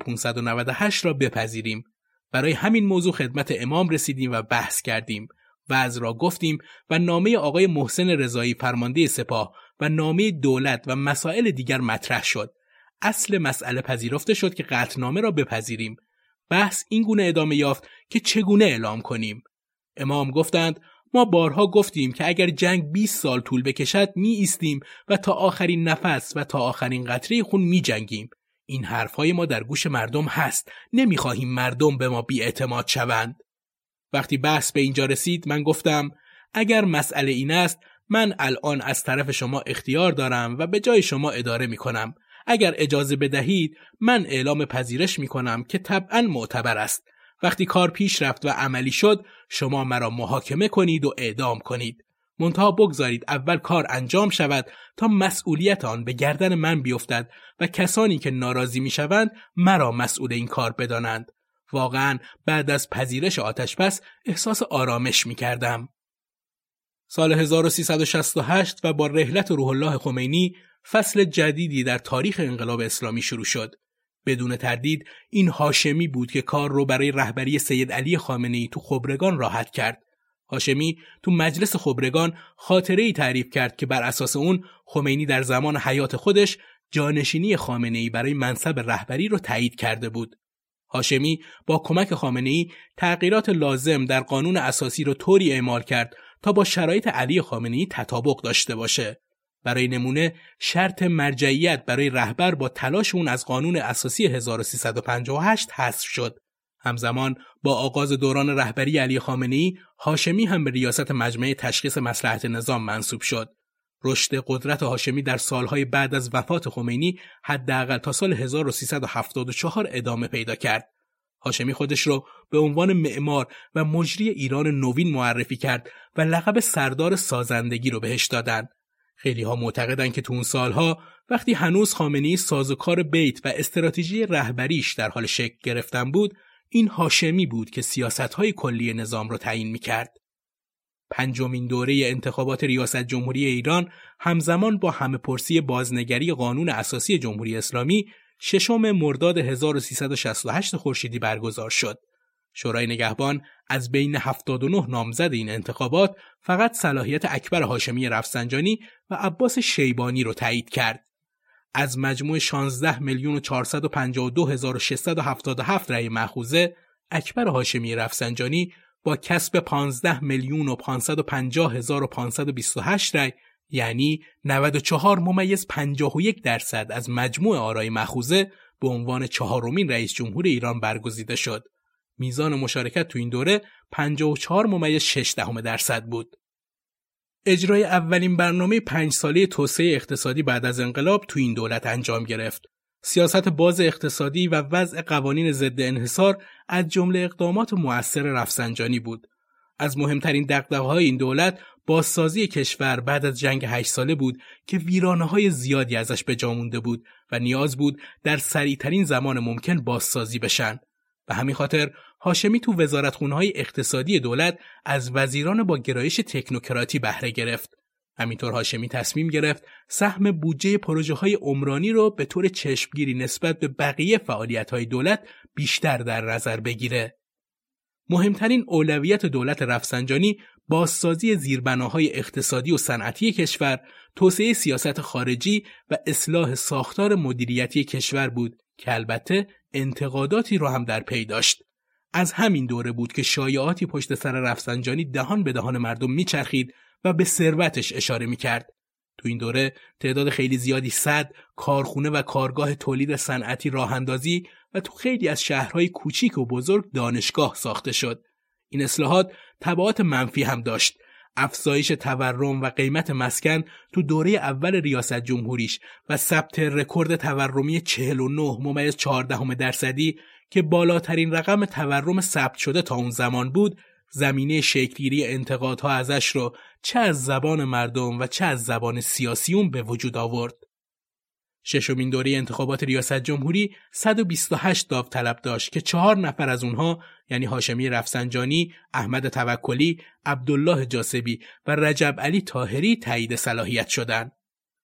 598 را بپذیریم. برای همین موضوع خدمت امام رسیدیم و بحث کردیم. وضع را گفتیم و نامه آقای محسن رضایی فرمانده سپاه و نامه دولت و مسائل دیگر مطرح شد. اصل مسئله پذیرفته شد که قطعنامه را بپذیریم. بحث این گونه ادامه یافت که چگونه اعلام کنیم. امام گفتند ما بارها گفتیم که اگر جنگ 20 سال طول بکشد می ایستیم و تا آخرین نفس و تا آخرین قطره خون می جنگیم. این حرفهای ما در گوش مردم هست. نمیخواهیم مردم به ما بی‌اعتماد شوند. وقتی بحث به اینجا رسید من گفتم اگر مسئله این است من الان از طرف شما اختیار دارم و به جای شما اداره می کنم. اگر اجازه بدهید من اعلام پذیرش می کنم که طبعاً معتبر است. وقتی کار پیش رفت و عملی شد شما مرا محاکمه کنید و اعدام کنید. منتها بگذارید اول کار انجام شود تا مسئولیت آن به گردن من بیفتد و کسانی که ناراضی می شوند مرا مسئول این کار بدانند. واقعاً بعد از پذیرش آتشبس احساس آرامش می کردم. سال 1368 و با رحلت روح الله خمینی فصل جدیدی در تاریخ انقلاب اسلامی شروع شد. بدون تردید این هاشمی بود که کار رو برای رهبری سید علی خامنه‌ای تو خبرگان راحت کرد. هاشمی تو مجلس خبرگان خاطره‌ای تعریف کرد که بر اساس اون خمینی در زمان حیات خودش جانشینی خامنه‌ای برای منصب رهبری رو تایید کرده بود. هاشمی با کمک خامنه‌ای تغییرات لازم در قانون اساسی رو طوری اعمال کرد تا با شرایط علی خامنه‌ای تطابق داشته باشه. برای نمونه شرط مرجعیت برای رهبر با تلاش اون از قانون اساسی 1358 حذف شد. همزمان با آغاز دوران رهبری علی خامنه‌ای، هاشمی هم به ریاست مجمع تشخیص مصلحت نظام منصوب شد. رشد قدرت هاشمی در سالهای بعد از وفات خمینی حداقل تا سال 1374 ادامه پیدا کرد. هاشمی خودش رو به عنوان معمار و مجری ایران نوین معرفی کرد و لقب سردار سازندگی رو بهش دادن. خیلی ها معتقدن که تو اون سالها وقتی هنوز خامنه‌ای سازوکار بیت و استراتژی رهبریش در حال شکل گرفتن بود، این هاشمی بود که سیاست‌های کلی نظام رو تعیین می‌کرد. پنجمین دوره انتخابات ریاست جمهوری ایران همزمان با همه‌پرسی بازنگری قانون اساسی جمهوری اسلامی 6 مرداد 1368 خورشیدی برگزار شد. شورای نگهبان از بین 79 نامزد این انتخابات فقط صلاحیت اکبر هاشمی رفسنجانی و عباس شیبانی رو تایید کرد. از مجموع 16,452,677 رأی مأخوذه، اکبر هاشمی رفسنجانی با کسب 15,550,528 رأی، یعنی 94.51% از مجموع آرای مأخوذه، به عنوان 4مین رئیس جمهور ایران برگزیده شد. میزان مشارکت تو این دوره 54.6% بود. اجرای اولین برنامه 5 ساله توسعه اقتصادی بعد از انقلاب تو این دولت انجام گرفت. سیاست باز اقتصادی و وضع قوانین ضد انحصار از جمله اقدامات مؤثر رفسنجانی بود. از مهمترین دغدغه‌های این دولت بازسازی کشور بعد از جنگ 8 ساله بود که ویرانه‌های زیادی ازش به جا مونده بود و نیاز بود در سریعترین زمان ممکن بازسازی بشن. به همین خاطر هاشمی تو وزارتخونه‌های اقتصادی دولت از وزیران با گرایش تکنوکراتی بهره گرفت. همینطور هاشمی تصمیم گرفت سهم بودجه پروژه‌های عمرانی رو به طور چشمگیری نسبت به بقیه فعالیت‌های دولت بیشتر در نظر بگیره. مهمترین اولویت دولت رفسنجانی بازسازی زیربناهای اقتصادی و صنعتی کشور، توسعه سیاست خارجی و اصلاح ساختار مدیریتی کشور بود که البته انتقاداتی رو هم در پی داشت. از همین دوره بود که شایعاتی پشت سر رفسنجانی دهان به دهان مردم میچرخید و به ثروتش اشاره میکرد. تو این دوره تعداد خیلی زیادی سد، کارخونه و کارگاه تولید صنعتی راه اندازی و تو خیلی از شهرهای کوچیک و بزرگ دانشگاه ساخته شد. این اصلاحات تبعات منفی هم داشت. افزایش تورم و قیمت مسکن تو دوره اول ریاست جمهوریش و ثبت رکورد تورمی 49.14% که بالاترین رقم تورم ثبت شده تا اون زمان بود، زمینه شکل‌گیری انتقادها ازش رو چه از زبان مردم و چه از زبان سیاسیون به وجود آورد. ششمین دوره انتخابات ریاست جمهوری 128 داوطلب داشت که 4 نفر از اونها یعنی هاشمی رفسنجانی، احمد توکلی، عبدالله جاسبی و رجب علی طاهری تایید صلاحیت شدند.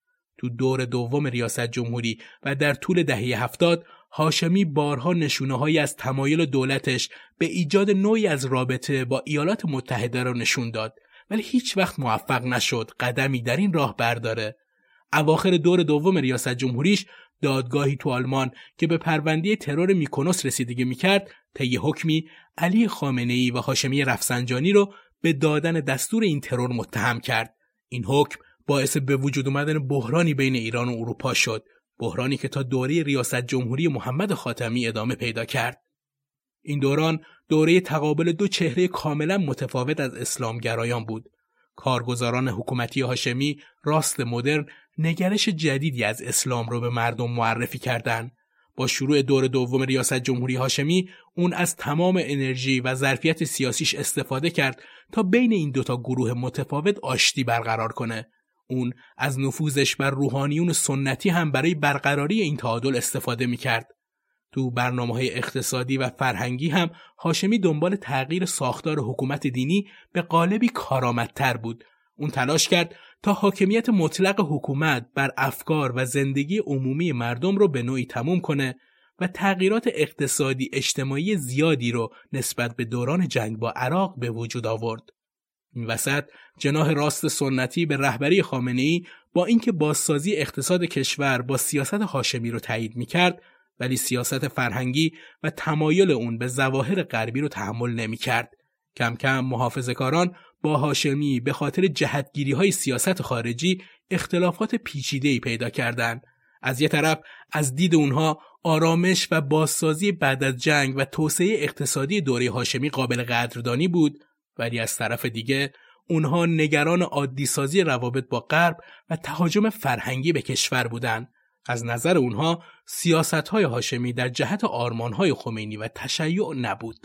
تو دور دوم ریاست جمهوری و در طول دهه 70 هاشمی بارها نشونه‌هایی از تمایل دولتش به ایجاد نوعی از رابطه با ایالات متحده را نشون داد، ولی هیچ وقت موفق نشد قدمی در این راه برداره. اواخر دور دوم ریاست جمهوریش دادگاهی تو آلمان که به پرونده ترور میکونوس رسیدگی میکرد طی حکمی علی خامنه‌ای و هاشمی رفسنجانی رو به دادن دستور این ترور متهم کرد. این حکم باعث به وجود آمدن بحرانی بین ایران و اروپا شد، بحرانی که تا دوره ریاست جمهوری محمد خاتمی ادامه پیدا کرد. این دوران دوره تقابل دو چهره کاملا متفاوت از اسلامگرایان بود. کارگزاران حکومتی هاشمی راست مدرن نگرش جدیدی از اسلام رو به مردم معرفی کردند. با شروع دور دوم ریاست جمهوری هاشمی اون از تمام انرژی و ظرفیت سیاسیش استفاده کرد تا بین این دوتا گروه متفاوت آشتی برقرار کنه. اون از نفوذش بر روحانیون سنتی هم برای برقراری این تعادل استفاده می‌کرد. تو برنامه‌های اقتصادی و فرهنگی هم هاشمی دنبال تغییر ساختار حکومت دینی به قالبی کارآمدتر بود. اون تلاش کرد تا حاکمیت مطلق حکومت بر افکار و زندگی عمومی مردم رو به نوعی تموم کنه و تغییرات اقتصادی اجتماعی زیادی رو نسبت به دوران جنگ با عراق به وجود آورد. این وسط جناح راست سنتی به رهبری خامنه‌ای با اینکه بازسازی اقتصاد کشور با سیاست هاشمی رو تایید می‌کرد، ولی سیاست فرهنگی و تمایل اون به ظواهر غربی رو تحمل نمی‌کرد. کم کم محافظه‌کاران با هاشمی به خاطر جهتگیری‌های سیاست خارجی اختلافات پیچیده‌ای پیدا کردند. از یه طرف از دید اونها آرامش و بازسازی بعد از جنگ و توسعه اقتصادی دوره هاشمی قابل قدردانی بود، ولی از طرف دیگه اونها نگران عادی‌سازی روابط با غرب و تهاجم فرهنگی به کشور بودند. از نظر اونها سیاست‌های هاشمی در جهت آرمان‌های خمینی و تشیع نبود.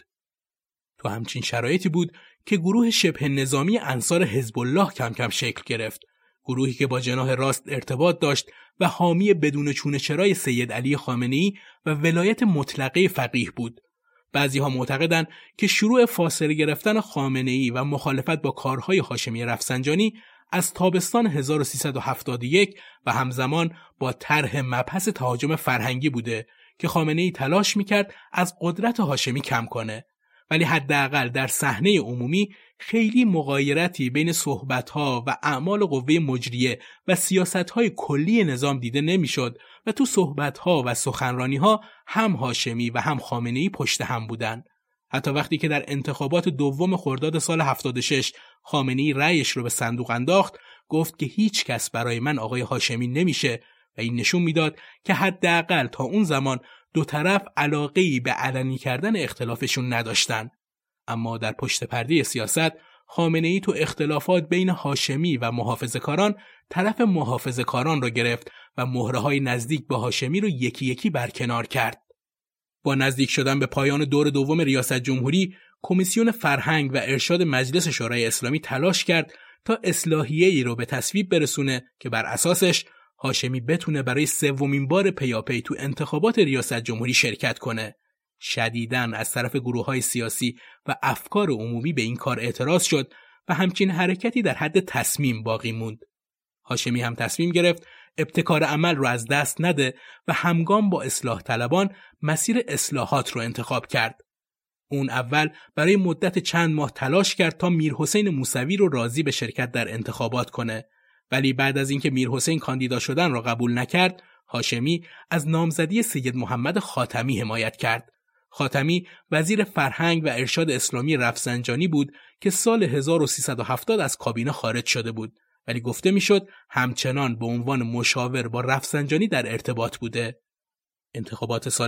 تو همچین شرایطی بود که گروه شبه نظامی انصار حزب الله کم کم شکل گرفت. گروهی که با جناح راست ارتباط داشت و حامی بدون چونه چرای سید علی خامنه‌ای و ولایت مطلقه فقیه بود. بعضی‌ها معتقدند که شروع فاصله گرفتن خامنه‌ای و مخالفت با کارهای هاشمی رفسنجانی از تابستان 1371 و همزمان با طرح مبحث تهاجم فرهنگی بوده که خامنه‌ای تلاش می‌کرد از قدرت هاشمی کم کنه، ولی حداقل در صحنه عمومی خیلی مغایرتی بین صحبت‌ها و اعمال قوه مجریه و سیاست‌های کلی نظام دیده نمی‌شد و تو صحبت‌ها و سخنرانی‌ها هم هاشمی و هم خامنه‌ای پشت هم بودند. حتی وقتی که در انتخابات دوم خرداد سال 76 خامنه‌ای رأیش رو به صندوق انداخت، گفت که هیچ کس برای من آقای هاشمی نمیشه و این نشون میداد که حداقل تا اون زمان دو طرف علاقه‌ای به علنی کردن اختلافشون نداشتن. اما در پشت پرده سیاست خامنه‌ای تو اختلافات بین هاشمی و محافظه‌کاران طرف محافظه‌کاران را گرفت و مهره‌های نزدیک به هاشمی رو یکی یکی برکنار کرد. با نزدیک شدن به پایان دور دوم ریاست جمهوری، کمیسیون فرهنگ و ارشاد مجلس شورای اسلامی تلاش کرد تا اصلاحیه‌ای رو به تصویب برسونه که بر اساسش هاشمی بتونه برای سومین بار پیاپی تو انتخابات ریاست جمهوری شرکت کنه. شدیداً از طرف گروه‌های سیاسی و افکار عمومی به این کار اعتراض شد و همچین حرکتی در حد تصمیم باقی موند. هاشمی هم تصمیم گرفت ابتکار عمل رو از دست نده و همگام با اصلاح طلبان مسیر اصلاحات رو انتخاب کرد. اون اول برای مدت چند ماه تلاش کرد تا میرحسین موسوی رو راضی به شرکت در انتخابات کنه، ولی بعد از اینکه میرحسین کاندیدا شدن را قبول نکرد، هاشمی از نامزدی سید محمد خاتمی حمایت کرد. خاتمی وزیر فرهنگ و ارشاد اسلامی رفسنجانی بود که سال 1370 از کابینه خارج شده بود، ولی گفته میشد همچنان به عنوان مشاور با رفسنجانی در ارتباط بوده. انتخابات سال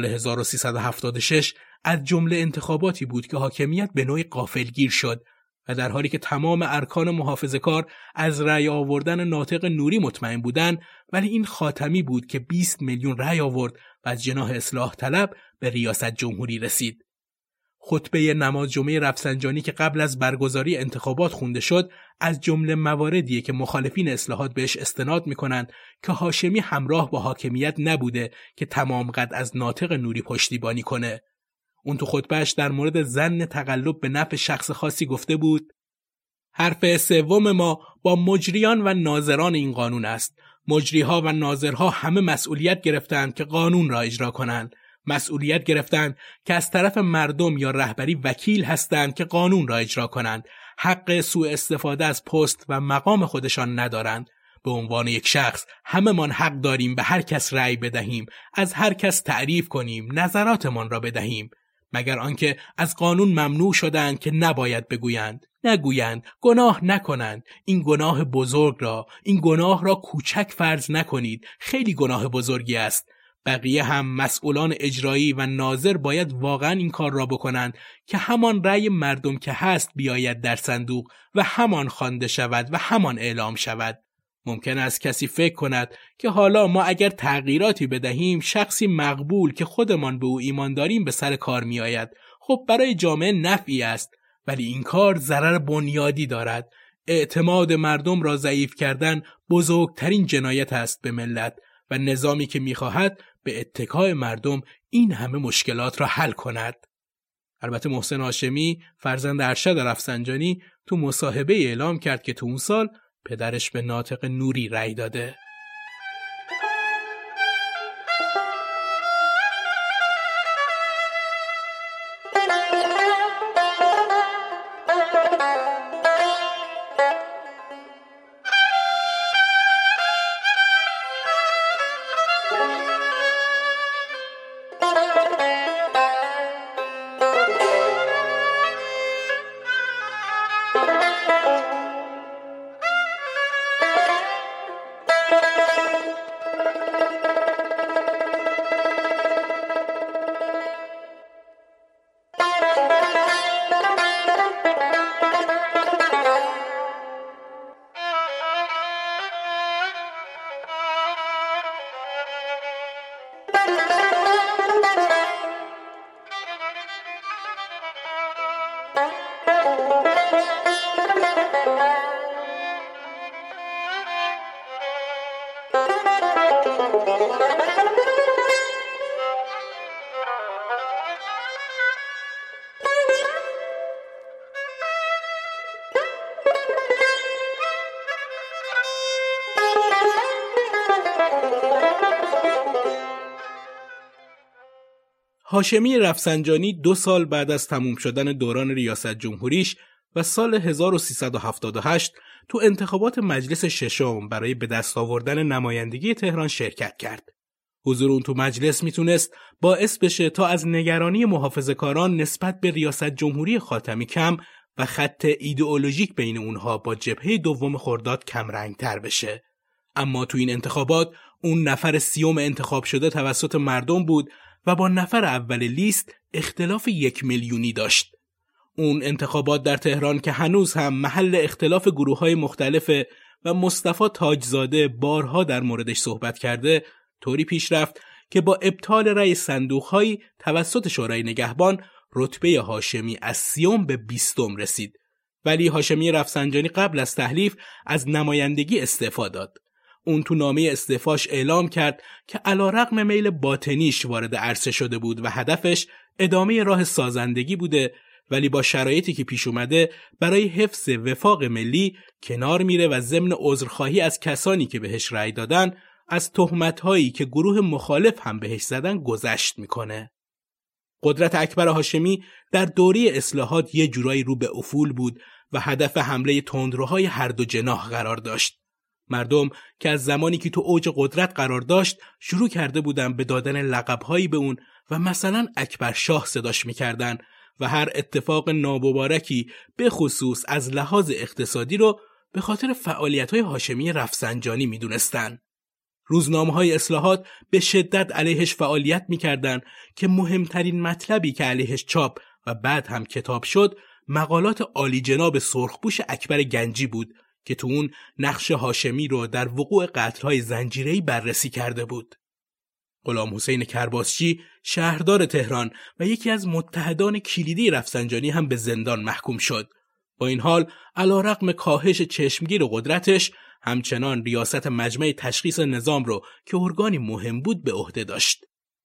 1376 از جمله انتخاباتی بود که حاکمیت به نوعی غافلگیر شد و در حالی که تمام ارکان محافظه‌کار از رأی آوردن ناطق نوری مطمئن بودند، ولی این خاتمی بود که 20 میلیون رأی آورد و از جناح اصلاح طلب به ریاست جمهوری رسید. خطبه نماز جمعه رفسنجانی که قبل از برگزاری انتخابات خونده شد از جمله مواردیه که مخالفین اصلاحات بهش استناد میکنند که هاشمی همراه با حاکمیت نبوده که تمام قد از ناطق نوری پشتیبانی کنه. اون تو خطبهش در مورد ظن تقلب به نفع شخص خاصی گفته بود: حرف سوم ما با مجریان و ناظران این قانون است. مجریها و ناظرها همه مسئولیت گرفتند که قانون را اجرا کنند. مسئولیت گرفتند که از طرف مردم یا رهبری وکیل هستند که قانون را اجرا کنند. حق سوء استفاده از پست و مقام خودشان ندارند. به عنوان یک شخص همه‌مان حق داریم به هر کس رأی بدهیم، از هر کس تعریف کنیم، نظراتمان را بدهیم، مگر آنکه از قانون ممنوع شدند که نباید بگویند. نگویند، گناه نکنند. این گناه بزرگ را، این گناه را کوچک فرض نکنید. خیلی گناه بزرگی است. بقیه هم مسئولان اجرایی و ناظر باید واقعا این کار را بکنند که همان رأی مردم که هست بیاید در صندوق و همان خوانده شود و همان اعلام شود. ممکن است کسی فکر کند که حالا ما اگر تغییراتی بدهیم شخصی مقبول که خودمان به او ایمان داریم به سر کار می آید. خب برای جامعه نفعی است، ولی این کار ضرر بنیادی دارد. اعتماد مردم را ضعیف کردن بزرگترین جنایت است به ملت و نظامی که می‌خواهد به اتکای مردم این همه مشکلات را حل کند. البته محسن هاشمی فرزند ارشد رفسنجانی تو مصاحبه اعلام کرد که تو اون سال پدرش به ناطق نوری رأی داده. هاشمی رفسنجانی 2 سال بعد از تموم شدن دوران ریاست جمهوریش و سال 1378 تو انتخابات مجلس ششم برای به دست آوردن نمایندگی تهران شرکت کرد. حضور اون تو مجلس میتونست باعث بشه تا از نگرانی محافظه‌کاران نسبت به ریاست جمهوری خاتمی کم و خط ایدئولوژیک بین اونها با جبهه دوم خرداد کم رنگ‌تر بشه. اما تو این انتخابات اون نفر 30م انتخاب شده توسط مردم بود و با نفر اول لیست اختلاف 1 میلیونی داشت. اون انتخابات در تهران که هنوز هم محل اختلاف گروه‌های مختلفه و مصطفی تاجزاده بارها در موردش صحبت کرده، طوری پیش رفت که با ابطال رأی صندوق‌هایی توسط شورای نگهبان رتبه هاشمی از 30 به 20 رسید. ولی هاشمی رفسنجانی قبل از تحلیف از نمایندگی استعفا داد. اون تو نامه استعفاش اعلام کرد که علیرغم میل باطنیش وارد عرصه شده بود و هدفش ادامه راه سازندگی بوده، ولی با شرایطی که پیش اومده برای حفظ وفاق ملی کنار میره و ضمن عذرخواهی از کسانی که بهش رأی دادن از تهمت‌هایی که گروه مخالف هم بهش زدن گذشت میکنه. قدرت اکبر هاشمی در دوره اصلاحات یه جورایی رو به افول بود و هدف حمله تندروهای هر دو جناح قرار داشت. مردم که از زمانی که تو اوج قدرت قرار داشت شروع کرده بودن به دادن لقب‌هایی به اون و مثلا اکبر شاه صداش می‌کردن و هر اتفاق نامبارکی به خصوص از لحاظ اقتصادی رو به خاطر فعالیت‌های هاشمی رفسنجانی می‌دونستن. روزنامه‌های اصلاحات به شدت علیهش فعالیت می‌کردند که مهمترین مطلبی که علیهش چاپ و بعد هم کتاب شد مقالات عالی جناب سرخپوش اکبر گنجی بود که تو اون نقش هاشمی رو در وقوع قتل‌های زنجیره‌ای بررسی کرده بود. غلام حسین کرباسچی شهردار تهران و یکی از متحدان کلیدی رفسنجانی هم به زندان محکوم شد. با این حال علیرغم کاهش چشمگیر قدرتش همچنان ریاست مجمع تشخیص نظام رو که ارگانی مهم بود به عهده داشت.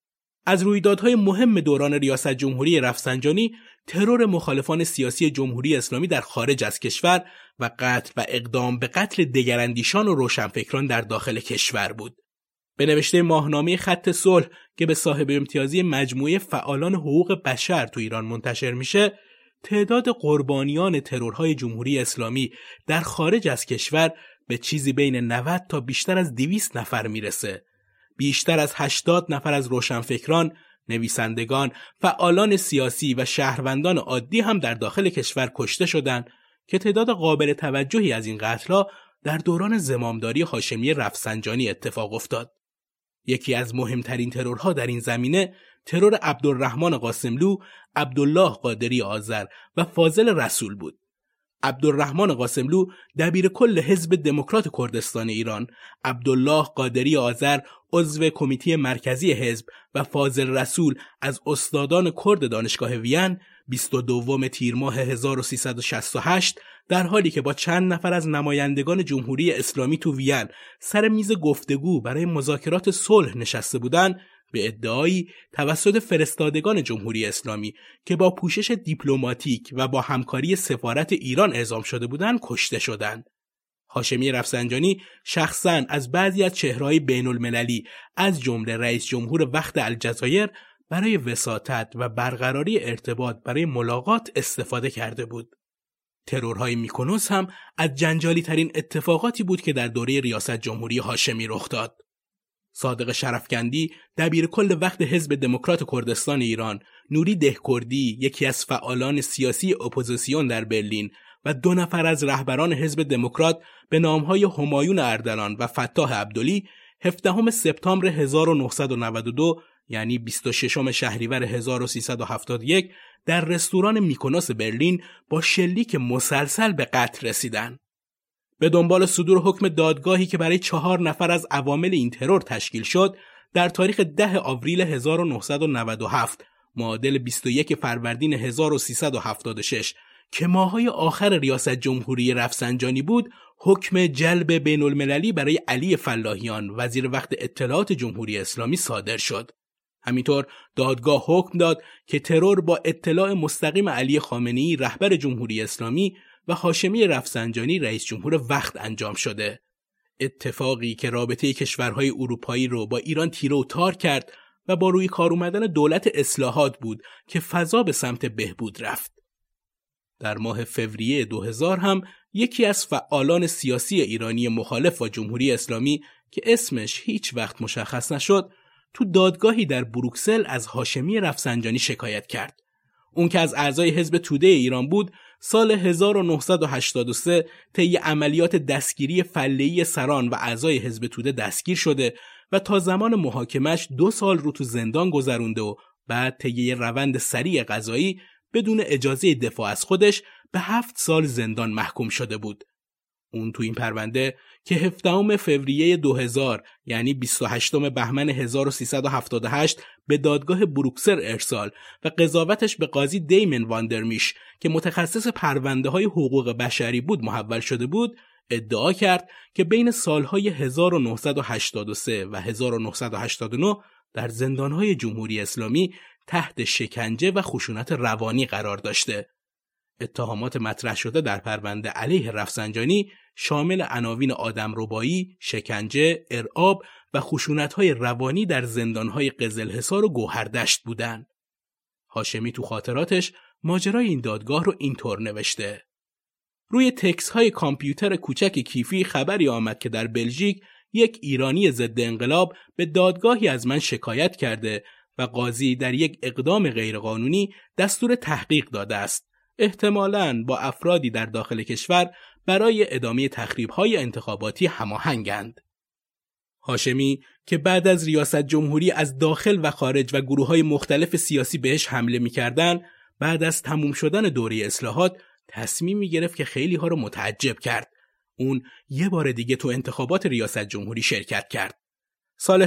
از رویدادهای مهم دوران ریاست جمهوری رفسنجانی ترور مخالفان سیاسی جمهوری اسلامی در خارج از کشور و قتل و اقدام به قتل دگراندیشان و روشنفکران در داخل کشور بود. به نوشته ماهنامه خط صلح که به صاحب امتیازی مجموعه فعالان حقوق بشر تو ایران منتشر میشه، تعداد قربانیان ترورهای جمهوری اسلامی در خارج از کشور به چیزی بین 90 تا بیشتر از 200 نفر میرسه. بیشتر از 80 نفر از روشنفکران، نویسندگان، فعالان سیاسی و شهروندان عادی هم در داخل کشور کشته شدند که تعداد قابل توجهی از این قتل‌ها در دوران زمامداری هاشمی رفسنجانی اتفاق افتاد. یکی از مهمترین ترورها در این زمینه ترور عبدالرحمن قاسملو، عبدالله قادری آذر و فاضل رسول بود. عبدالرحمن قاسملو دبیر کل حزب دموکرات کردستان ایران، عبدالله قادری آذر عضو کمیته مرکزی حزب و فاضل رسول از استادان کرد دانشگاه وین 22 تیر ماه 1368 در حالی که با چند نفر از نمایندگان جمهوری اسلامی تو وین سر میز گفتگو برای مذاکرات صلح نشسته بودند، به ادعایی توسط فرستادگان جمهوری اسلامی که با پوشش دیپلماتیک و با همکاری سفارت ایران اعزام شده بودند کشته شدند. هاشمی رفسنجانی شخصاً از بعضی از چهره‌های بین‌المللی از جمله رئیس جمهور وقت الجزایر برای وساطت و برقراری ارتباط برای ملاقات استفاده کرده بود. ترورهای میکنوس هم از جنجالی ترین اتفاقاتی بود که در دوره ریاست جمهوری هاشمی رخ داد. صادق شرفکندی دبیر کل وقت حزب دموکرات کردستان ایران، نوری دهکردی یکی از فعالان سیاسی اپوزیسیون در برلین و 2 نفر از رهبران حزب دموکرات به نامهای همایون اردلان و فتاح عبدلی 17 سپتامبر 1992 یعنی 26 شهریور 1371 در رستوران میکونوس برلین با شلیک مسلسل به قتل رسیدند. به دنبال صدور حکم دادگاهی که برای 4 نفر از عوامل این ترور تشکیل شد، در تاریخ 10 آوریل 1997 معادل 21 فروردین 1376 که ماهای آخر ریاست جمهوری رفسنجانی بود، حکم جلب بین المللی برای علی فلاحیان وزیر وقت اطلاعات جمهوری اسلامی صادر شد. همینطور دادگاه حکم داد که ترور با اطلاع مستقیم علی خامنه‌ای رهبر جمهوری اسلامی و هاشمی رفسنجانی رئیس جمهور وقت انجام شده. اتفاقی که رابطه کشورهای اروپایی رو با ایران تیره و تار کرد و با روی کار اومدن دولت اصلاحات بود که فضا به سمت بهبود رفت. در ماه فوریه 2000 هم یکی از فعالان سیاسی ایرانی مخالف با جمهوری اسلامی که اسمش هیچ وقت مشخص نشد، تو دادگاهی در بروکسل از هاشمی رفسنجانی شکایت کرد. اون که از اعضای حزب توده ایران بود، سال 1983 طی عملیات دستگیری فله‌ای سران و اعضای حزب توده دستگیر شده و تا زمان محاکمش 2 سال رو تو زندان گذرونده و بعد طی روند سریع قضایی بدون اجازه دفاع از خودش به 7 سال زندان محکوم شده بود. اون تو این پرونده که 17 فوریه 2000 یعنی 28 بهمن 1378 به دادگاه بروکسل ارسال و قضاوتش به قاضی دیمن واندرمیش که متخصص پرونده‌های حقوق بشری بود محول شده بود، ادعا کرد که بین سالهای 1983 و 1989 در زندانهای جمهوری اسلامی تحت شکنجه و خشونت روانی قرار داشته. اتهامات مطرح شده در پرونده علیه رفسنجانی شامل عناوین آدمربایی، شکنجه، ارعاب و خشونت‌های روانی در زندان‌های قزلحصار و گوهردشت بودند. هاشمی تو خاطراتش ماجرای این دادگاه رو اینطور نوشته: روی تکس‌های کامپیوتر کوچک کیفی خبری آمد که در بلژیک یک ایرانی ضد انقلاب به دادگاهی از من شکایت کرده و قاضی در یک اقدام غیرقانونی دستور تحقیق داده است. احتمالاً با افرادی در داخل کشور برای ادامه تخریب‌های انتخاباتی هماهنگند. هاشمی که بعد از ریاست جمهوری از داخل و خارج و گروه‌های مختلف سیاسی بهش حمله می‌کردند، بعد از تموم شدن دوره اصلاحات تصمیمی گرفت که خیلی ها رو متعجب کرد. اون یه بار دیگه تو انتخابات ریاست جمهوری شرکت کرد. سال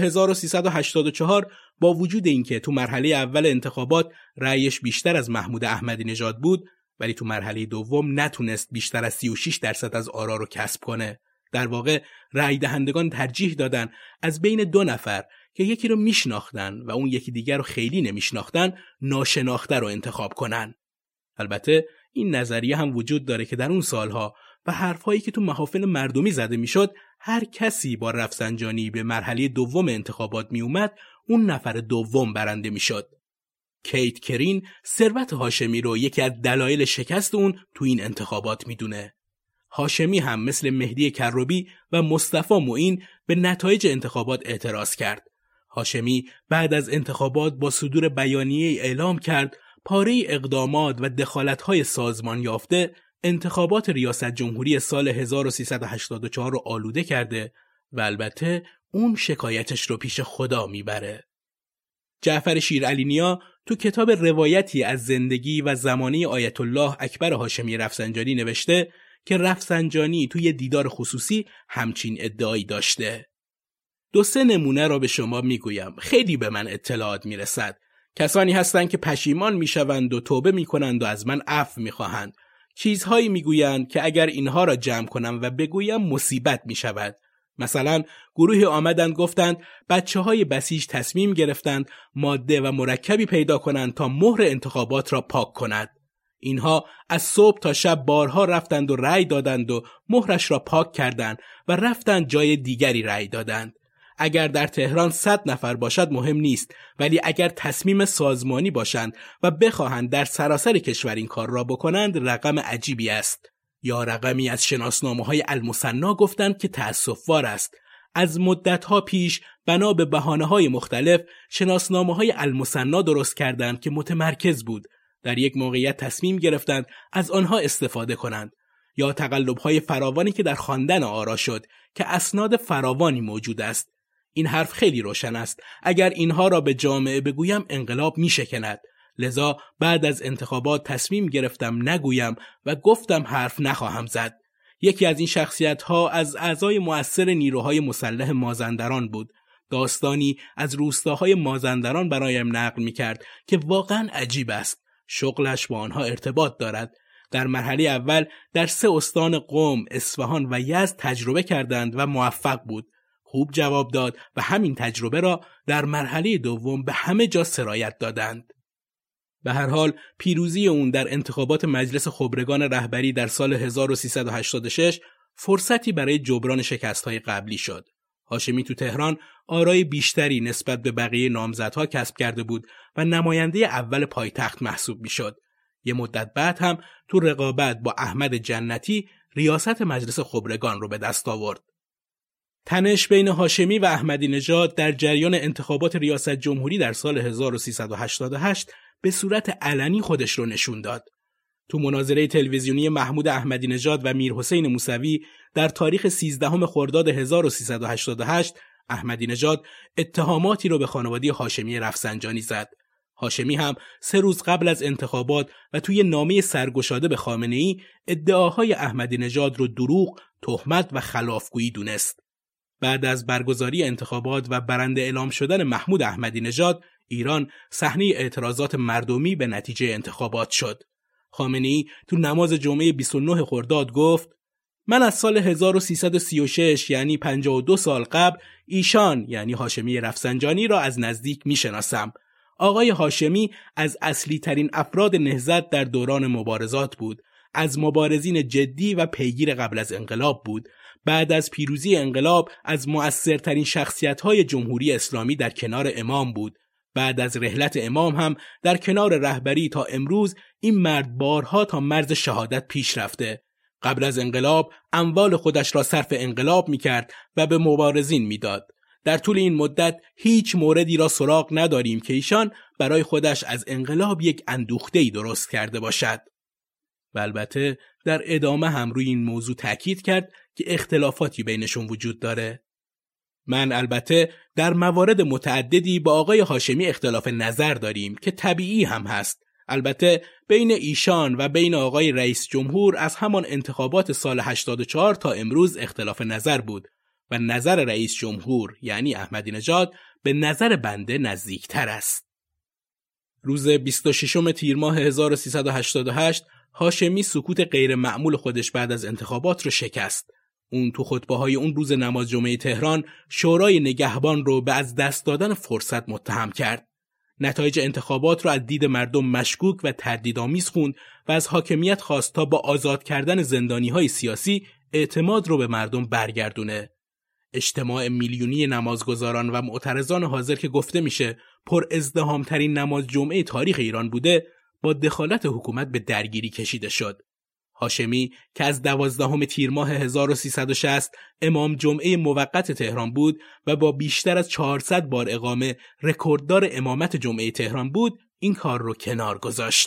1384 با وجود اینکه تو مرحله اول انتخابات رأیش بیشتر از محمود احمدی نژاد بود، ولی تو مرحله دوم نتونست بیشتر از 36% از آرا رو کسب کنه. در واقع رأی دهندگان ترجیح دادن از بین 2 نفر که یکی رو میشناختن و اون یکی دیگر رو خیلی نمیشناختن ناشناخته رو انتخاب کنن. البته این نظریه هم وجود داره که در اون سالها و حرفایی که تو محافل مردمی زده میشد، هر کسی با رفسنجانی به مرحله دوم انتخابات می اومد، اون نفر دوم برنده میشد. کیت کرین ثروت هاشمی رو یکی از دلایل شکست اون تو این انتخابات میدونه. هاشمی هم مثل مهدی کروبی و مصطفی معین به نتایج انتخابات اعتراض کرد. هاشمی بعد از انتخابات با صدور بیانیه اعلام کرد پاره اقدامات و دخالت‌های سازمان یافته انتخابات ریاست جمهوری سال 1384 رو آلوده کرده و البته اون شکایتش رو پیش خدا میبره. جعفر شیرعلی نیا تو کتاب روایتی از زندگی و زمانه آیت الله اکبر هاشمی رفسنجانی نوشته که رفسنجانی توی دیدار خصوصی همچین ادعایی داشته. 2-3 نمونه را به شما میگویم، خیلی به من اطلاعات میرسد. کسانی هستند که پشیمان میشوند و توبه میکنند و از من عفو میخواهند. چیزهایی میگویند که اگر اینها را جمع کنم و بگویم مصیبت میشود. مثلا گروهی آمدند گفتند بچه‌های بسیج تصمیم گرفتند ماده و مرکبی پیدا کنند تا مهر انتخابات را پاک کند. اینها از صبح تا شب بارها رفتند و رأی دادند و مهرش را پاک کردند و رفتند جای دیگری رأی دادند. اگر در تهران 100 نفر باشد مهم نیست، ولی اگر تصمیم سازمانی باشند و بخواهند در سراسر کشور این کار را بکنند رقم عجیبی است. یا رقمی از شناسنامه‌های المثنا گفتند که تأسف‌بار است. از مدت‌ها پیش بنا به بهانه‌های مختلف شناسنامه‌های المثنا درست کردند که متمرکز بود. در یک موقعیت تصمیم گرفتند از آنها استفاده کنند. یا تقلب‌های فراوانی که در خواندن آرا شد که اسناد فراوانی موجود است. این حرف خیلی روشن است. اگر اینها را به جامعه بگویم انقلاب می‌شکند. لذا بعد از انتخابات تصمیم گرفتم نگویم و گفتم حرف نخواهم زد. یکی از این شخصیت‌ها از اعضای مؤثر نیروهای مسلح مازندران بود. داستانی از روستاهای مازندران برایم نقل می‌کرد که واقعاً عجیب است. شغلش با آنها ارتباط دارد. در مرحله اول در 3 استان قم، اصفهان و یزد تجربه کردند و موفق بود. خوب جواب داد و همین تجربه را در مرحله دوم به همه جا سرایت دادند. به هر حال پیروزی اون در انتخابات مجلس خبرگان رهبری در سال 1386 فرصتی برای جبران شکست‌های قبلی شد. هاشمی تو تهران آرای بیشتری نسبت به بقیه نامزدها کسب کرده بود و نماینده اول پایتخت محسوب می‌شد. یه مدت بعد هم تو رقابت با احمد جنتی ریاست مجلس خبرگان رو به دست آورد. تنش بین هاشمی و احمدی نژاد در جریان انتخابات ریاست جمهوری در سال 1388 به صورت علنی خودش رو نشون داد. تو مناظره تلویزیونی محمود احمدی نژاد و میرحسین موسوی در تاریخ 13 خرداد 1388 احمدی نژاد اتهاماتی رو به خانواده هاشمی رفسنجانی زد. هاشمی هم 3 روز قبل از انتخابات و توی نامه سرگشاده به خامنه‌ای ادعاهای احمدی نژاد رو دروغ، تهمت و خلافگویی دونست. بعد از برگزاری انتخابات و برنده اعلام شدن محمود احمدی نژاد، ایران صحنه اعتراضات مردمی به نتیجه انتخابات شد. خامنه‌ای تو نماز جمعه 29 خرداد گفت: من از سال 1336 یعنی 52 سال قبل ایشان یعنی هاشمی رفسنجانی را از نزدیک میشناسم. آقای هاشمی از اصلی ترین افراد نهضت در دوران مبارزات بود. از مبارزین جدی و پیگیر قبل از انقلاب بود. بعد از پیروزی انقلاب از مؤثرترین شخصیت‌های جمهوری اسلامی در کنار امام بود. بعد از رحلت امام هم در کنار رهبری تا امروز این مرد بارها تا مرز شهادت پیش رفته. قبل از انقلاب اموال خودش را صرف انقلاب می‌کرد و به مبارزین می‌داد. در طول این مدت هیچ موردی را سراغ نداریم که ایشان برای خودش از انقلاب یک اندوخته‌ای درست کرده باشد. و البته در ادامه هم روی این موضوع تاکید کرد که اختلافاتی بینشون وجود داره. من البته در موارد متعددی با آقای هاشمی اختلاف نظر داریم که طبیعی هم هست. البته بین ایشان و بین آقای رئیس جمهور از همان انتخابات سال 84 تا امروز اختلاف نظر بود و نظر رئیس جمهور یعنی احمدی نژاد به نظر بنده نزدیکتر است. روز 26 تیر ماه 1388 هاشمی سکوت غیر معمول خودش بعد از انتخابات رو شکست. اون تو خطبه‌های اون روز نماز جمعه تهران شورای نگهبان رو به از دست دادن فرصت متهم کرد. نتایج انتخابات رو از دید مردم مشکوک و تردیدآمیز خوند و از حاکمیت خواست تا با آزاد کردن زندانی‌های سیاسی اعتماد رو به مردم برگردونه. اجتماع میلیونی نمازگزاران و معترضان حاضر که گفته میشه پر ازدحام‌ترین نماز جمعه تاریخ ایران بوده، با دخالت حکومت به درگیری کشیده شد. هاشمی که از 12 تیر ماه 1360 امام جمعه موقت تهران بود و با بیشتر از 400 بار اقامه رکورددار امامت جمعه تهران بود، این کار رو کنار گذاشت.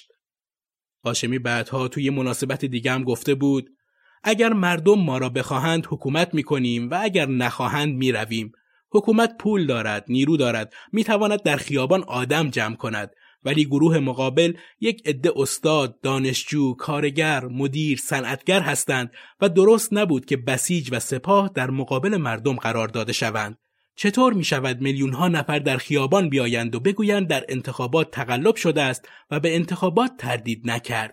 هاشمی بعدها توی مناسبت دیگه هم گفته بود: اگر مردم ما را بخواهند حکومت می‌کنیم و اگر نخواهند می‌رویم. حکومت پول دارد، نیرو دارد، می‌تواند در خیابان آدم جمع کند، ولی گروه مقابل یک عده استاد، دانشجو، کارگر، مدیر، صنعتگر هستند و درست نبود که بسیج و سپاه در مقابل مردم قرار داده شوند. چطور می شود میلیون‌ها نفر در خیابان بیایند و بگویند در انتخابات تقلب شده است و به انتخابات تردید نکرد؟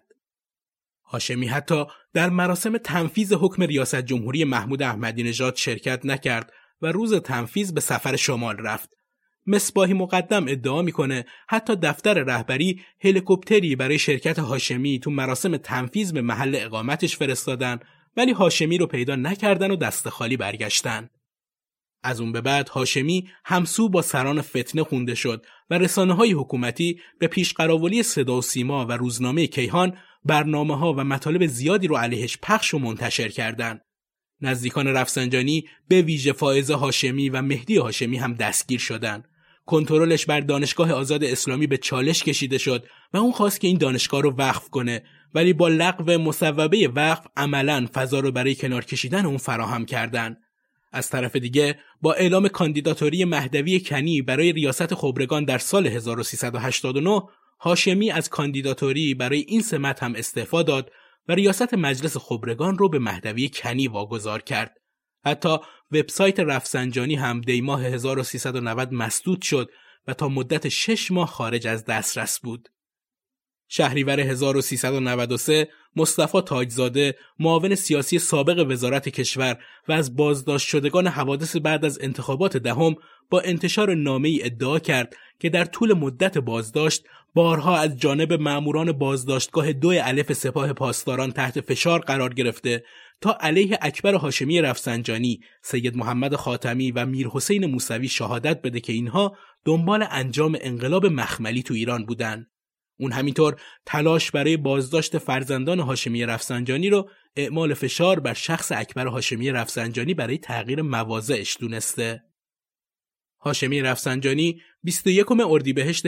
هاشمی حتی در مراسم تنفیذ حکم ریاست جمهوری محمود احمدی نژاد شرکت نکرد و روز تنفیذ به سفر شمال رفت. مصباحی مقدم ادعا میکنه حتی دفتر رهبری هلیکوپتری برای شرکت هاشمی تو مراسم تنفیذ به محل اقامتش فرستادن، ولی هاشمی رو پیدا نکردن و دست خالی برگشتن. از اون به بعد هاشمی همسو با سران فتنه خونده شد و رسانه‌های حکومتی به پیشقراولی صدا و سیما و روزنامه کیهان برنامه‌ها و مطالب زیادی رو علیهش پخش و منتشر کردند. نزدیکان رفسنجانی به ویژه فائزه هاشمی و مهدی هاشمی هم دستگیر شدند. کنترلش بر دانشگاه آزاد اسلامی به چالش کشیده شد و اون خواست که این دانشگاه رو وقف کنه، ولی با لغو مصوبه وقف عملاً فضا رو برای کنار کشیدن اون فراهم کردن. از طرف دیگه با اعلام کاندیداتوری مهدوی کنی برای ریاست خبرگان در سال 1389 هاشمی از کاندیداتوری برای این سمت هم استعفا داد و ریاست مجلس خبرگان رو به مهدوی کنی واگذار کرد. حتی وبسایت رفسنجانی هم دی ماه 1390 مسدود شد و تا مدت 6 ماه خارج از دسترس بود. شهریور 1393 مصطفی تاجزاده معاون سیاسی سابق وزارت کشور و از بازداشت شدگان حوادث بعد از انتخابات دهم با انتشار نامه‌ای ادعا کرد که در طول مدت بازداشت بارها از جانب ماموران بازداشتگاه 2 الف سپاه پاسداران تحت فشار قرار گرفته تا علیه اکبر هاشمی رفسنجانی، سید محمد خاتمی و میرحسین موسوی شهادت بده که اینها دنبال انجام انقلاب مخملی تو ایران بودن. اون همینطور تلاش برای بازداشت فرزندان هاشمی رفسنجانی رو اعمال فشار بر شخص اکبر هاشمی رفسنجانی برای تغییر مواضعش دونسته. هاشمی رفسنجانی 21 اردیبهشت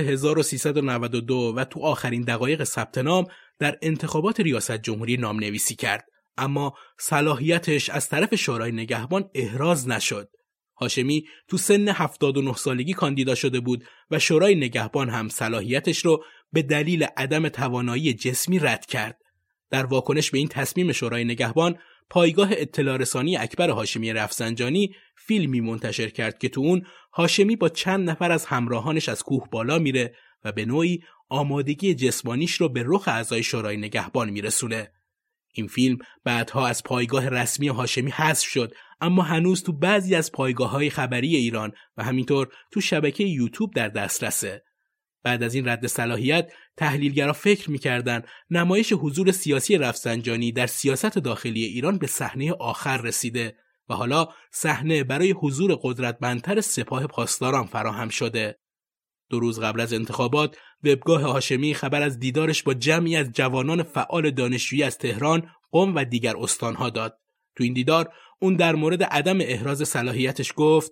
1392 و تو آخرین دقایق ثبت نام در انتخابات ریاست جمهوری نامنویسی کرد، اما صلاحیتش از طرف شورای نگهبان احراز نشد. هاشمی تو سن 79 سالگی کاندیدا شده بود و شورای نگهبان هم صلاحیتش رو به دلیل عدم توانایی جسمی رد کرد. در واکنش به این تصمیم شورای نگهبان، پایگاه اطلاع رسانی اکبر هاشمی رفسنجانی فیلمی منتشر کرد که تو اون هاشمی با چند نفر از همراهانش از کوه بالا میره و به نوعی آمادگی جسمانیش رو به رخ اعضای شورای نگهبان میرسونه. این فیلم بعدها از پایگاه رسمی هاشمی حذف شد، اما هنوز تو بعضی از پایگاه‌های خبری ایران و همینطور تو شبکه یوتیوب در دسترسه. بعد از این رد صلاحیت، تحلیلگرا فکر می‌کردن نمایش حضور سیاسی رفسنجانی در سیاست داخلی ایران به صحنه آخر رسیده و حالا صحنه برای حضور قدرتمندتر سپاه پاسداران فراهم شده. 2 روز قبل از انتخابات، وبگاه هاشمی خبر از دیدارش با جمعی از جوانان فعال دانشجویی از تهران، قم و دیگر استانها داد. تو این دیدار اون در مورد عدم احراز صلاحیتش گفت: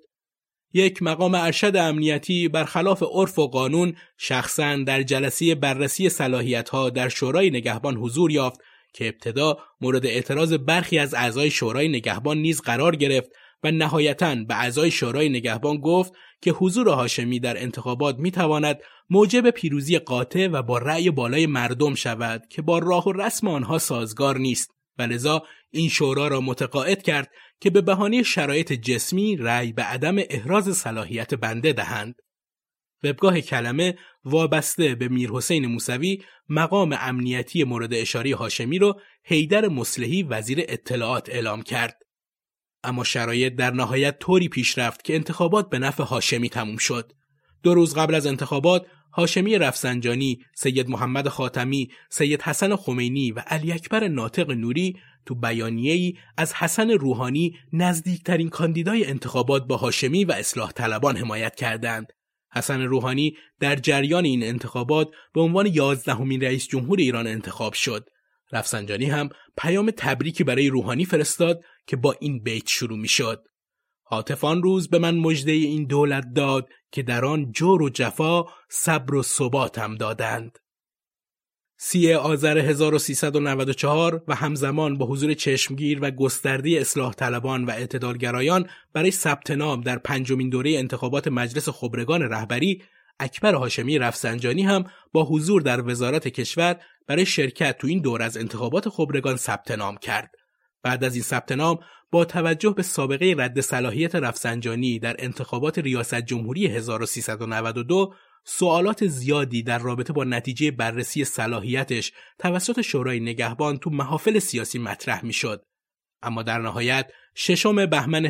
یک مقام ارشد امنیتی برخلاف عرف و قانون شخصاً در جلسه بررسی صلاحیت‌ها در شورای نگهبان حضور یافت که ابتدا مورد اعتراض برخی از اعضای شورای نگهبان نیز قرار گرفت و نهایتاً به اعضای شورای نگهبان گفت که حضور هاشمی در انتخابات می‌تواند موجب پیروزی قاطع و با رأی بالای مردم شود که با راه و رسم آنها سازگار نیست و لذا این شورا را متقاعد کرد که به بهانه شرایط جسمی رأی به عدم احراز صلاحیت بنده دهند. وبگاه کلمه وابسته به میرحسین موسوی مقام امنیتی مورد اشاره هاشمی را حیدر مصلحی وزیر اطلاعات اعلام کرد. اما شرایط در نهایت طوری پیش رفت که انتخابات به نفع هاشمی تموم شد. 2 روز قبل از انتخابات، هاشمی رفسنجانی، سید محمد خاتمی، سید حسن خمینی و علی اکبر ناطق نوری تو بیانیه‌ای از حسن روحانی، نزدیکترین کاندیدای انتخابات با هاشمی و اصلاح طلبان حمایت کردند. حسن روحانی در جریان این انتخابات به عنوان 11مین رئیس جمهور ایران انتخاب شد. رفسنجانی هم پیام تبریکی برای روحانی فرستاد که با این بیت شروع می شد: هاتف آن روز به من مژده این دولت داد که در آن جور و جفا صبر و ثباتم دادند. 30 آذر 1394 و همزمان با حضور چشمگیر و گسترده اصلاح طلبان و اعتدالگرایان برای ثبت نام در 5مین دوره انتخابات مجلس خبرگان رهبری، اکبر هاشمی رفسنجانی هم با حضور در وزارت کشور برای شرکت تو این دوره از انتخابات خبرگان ثبت نام کرد. بعد از این ثبت نام، با توجه به سابقه رد صلاحیت رفسنجانی در انتخابات ریاست جمهوری 1392، سوالات زیادی در رابطه با نتیجه بررسی صلاحیتش توسط شورای نگهبان تو محافل سیاسی مطرح میشد. اما در نهایت 6 بهمن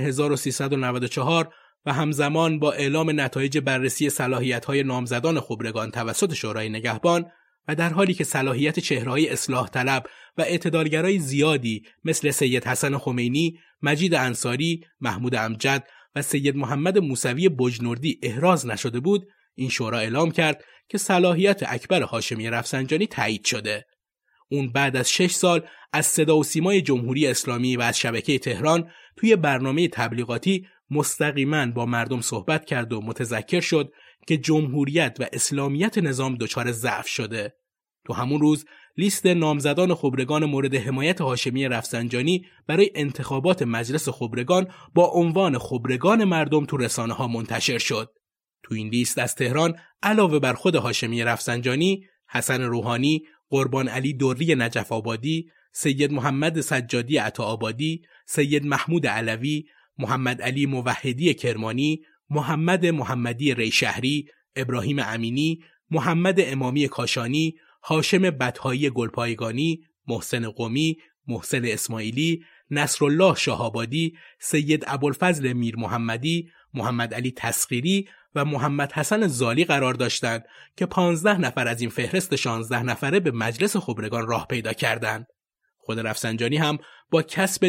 1394 و همزمان با اعلام نتایج بررسی صلاحیت‌های نامزدان خبرگان توسط شورای نگهبان و در حالی که صلاحیت چهره‌های اصلاح طلب و اعتدالگرای زیادی مثل سید حسن خمینی، مجید انصاری، محمود امجد و سید محمد موسوی بجنوردی احراز نشده بود، این شورا اعلام کرد که صلاحیت اکبر هاشمی رفسنجانی تایید شده. اون بعد از 6 سال از صدا و سیمای جمهوری اسلامی و از شبکه تهران توی برنامه تبلیغاتی مستقیما با مردم صحبت کرد و متذکر شد که جمهوریت و اسلامیت نظام دچار ضعف شده. تو همون روز لیست نامزدان خبرگان مورد حمایت هاشمی رفسنجانی برای انتخابات مجلس خبرگان با عنوان خبرگان مردم تو رسانه‌ها منتشر شد. تو این لیست از تهران علاوه بر خود هاشمی رفسنجانی، حسن روحانی، قربان علی دوری نجف آبادی، سید محمد سجادی عطاآبادی، سید محمود علوی، محمد علی موحدی کرمانی، محمد محمدی ریشهری، ابراهیم امینی، محمد امامی کاشانی، هاشم بطحایی گلپایگانی، محسن قمی، محسن اسماعیلی، نصرالله شاهآبادی، سید ابوالفضل میر محمدی، محمد علی تسخیری و محمد حسن زالی قرار داشتند که 15 نفر از این فهرست 16 نفره به مجلس خبرگان راه پیدا کردند. خود رفسنجانی هم با کسب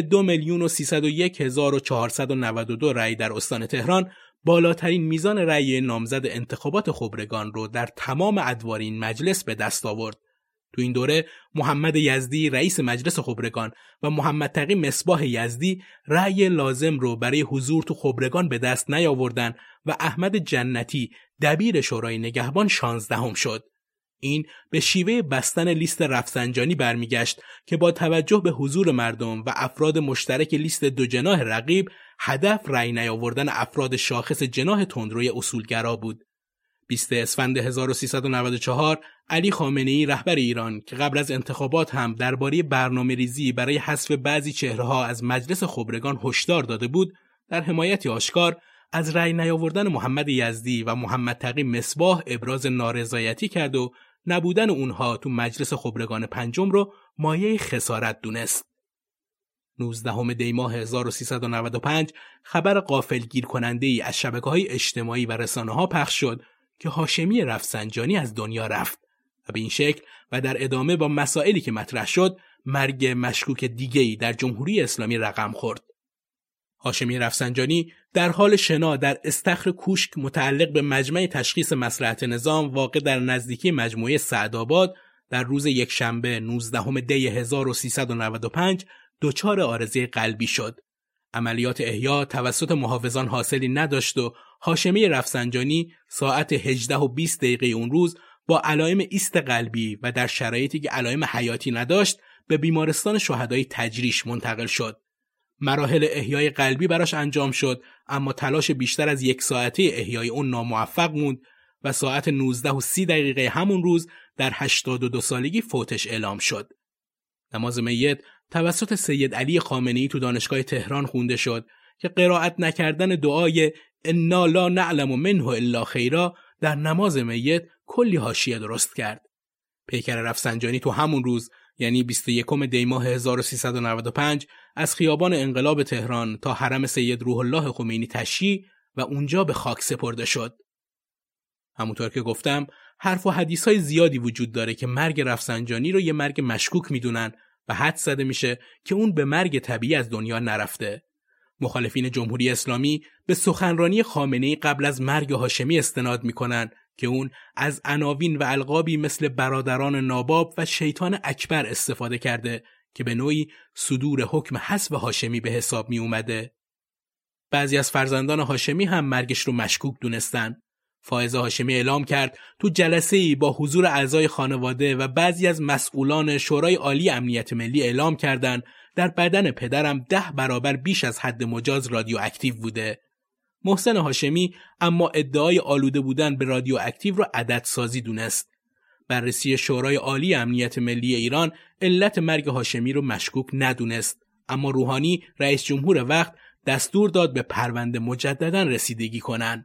2,301,492 رأی در استان تهران بالاترین میزان رأی نامزد انتخابات خبرگان رو در تمام ادوار این مجلس به دست آورد. تو این دوره محمد یزدی رئیس مجلس خبرگان و محمد تقی مصباح یزدی رأی لازم رو برای حضور تو خبرگان به دست نیاوردن و احمد جنتی دبیر شورای نگهبان 16ام شد. این به شیوه بستن لیست رفسنجانی برمیگشت که با توجه به حضور مردم و افراد مشترک لیست دو جناح رقیب، هدف رأی نیاوردن افراد شاخص جناح تندروی اصولگرا بود. 20 اسفند 1394 علی خامنه‌ای رهبر ایران که قبل از انتخابات هم درباره برنامه‌ریزی برای حذف بعضی چهره‌ها از مجلس خبرگان هشدار داده بود، در حمایت آشکار از رأی نیاوردن محمد یزدی و محمد تقی مصباح ابراز نارضایتی کرد و نبودن اونها تو مجلس خبرگان پنجم رو مایه خسارت دونست. 19 دی ماه 1395 خبر غافلگیر کننده‌ای از شبکه‌های اجتماعی و رسانه‌ها پخش شد که هاشمی رفسنجانی از دنیا رفت و به این شکل و در ادامه با مسائلی که مطرح شد، مرگ مشکوک دیگه‌ای در جمهوری اسلامی رقم خورد. هاشمی رفسنجانی در حال شنا در استخر کوشک متعلق به مجمع تشخیص مصلحت نظام واقع در نزدیکی مجموعه سعدآباد در روز یکشنبه 19 دی 1395 دچار عارضه قلبی شد. عملیات احیا توسط محافظان حاصلی نداشت و هاشمی رفسنجانی ساعت 18:20 اون روز با علائم ایست قلبی و در شرایطی که علائم حیاتی نداشت به بیمارستان شهدای تجریش منتقل شد. مراحل احیای قلبی براش انجام شد، اما تلاش بیشتر از 1 ساعته احیای اون ناموفق موند و ساعت 19:30 همون روز در 82 سالگی فوتش اعلام شد. نماز میت توسط سید علی خامنه‌ای تو دانشگاه تهران خونده شد که قرائت نکردن دعای انا لا نعلم منه الا خیرا در نماز میت کلی حاشیه درست کرد. پیکر رفسنجانی تو همون روز یعنی 21 دی ماه 1395 از خیابان انقلاب تهران تا حرم سید روح الله خمینی تشییع و اونجا به خاک سپرده شد. همونطور که گفتم حرف و حدیث‌های زیادی وجود داره که مرگ رفسنجانی رو یه مرگ مشکوک میدونن و حدس زده میشه که اون به مرگ طبیعی از دنیا نرفته. مخالفین جمهوری اسلامی به سخنرانی خامنه‌ای قبل از مرگ هاشمی استناد میکنن که اون از عناوین و القابی مثل برادران ناباب و شیطان اکبر استفاده کرده که به نوعی صدور حکم حذف هاشمی به حساب می اومده. بعضی از فرزندان هاشمی هم مرگش رو مشکوک دونستن. فائزه هاشمی اعلام کرد تو جلسه‌ای با حضور اعضای خانواده و بعضی از مسئولان شورای عالی امنیت ملی اعلام کردند در بدن پدرم 10 برابر بیش از حد مجاز رادیواکتیو بوده. محسن هاشمی اما ادعای آلوده بودن به رادیواکتیو را عددسازی دونست. بررسی شورای عالی امنیت ملی ایران علت مرگ هاشمی رو مشکوک ندونست، اما روحانی رئیس جمهور وقت دستور داد به پرونده مجددا رسیدگی کنن.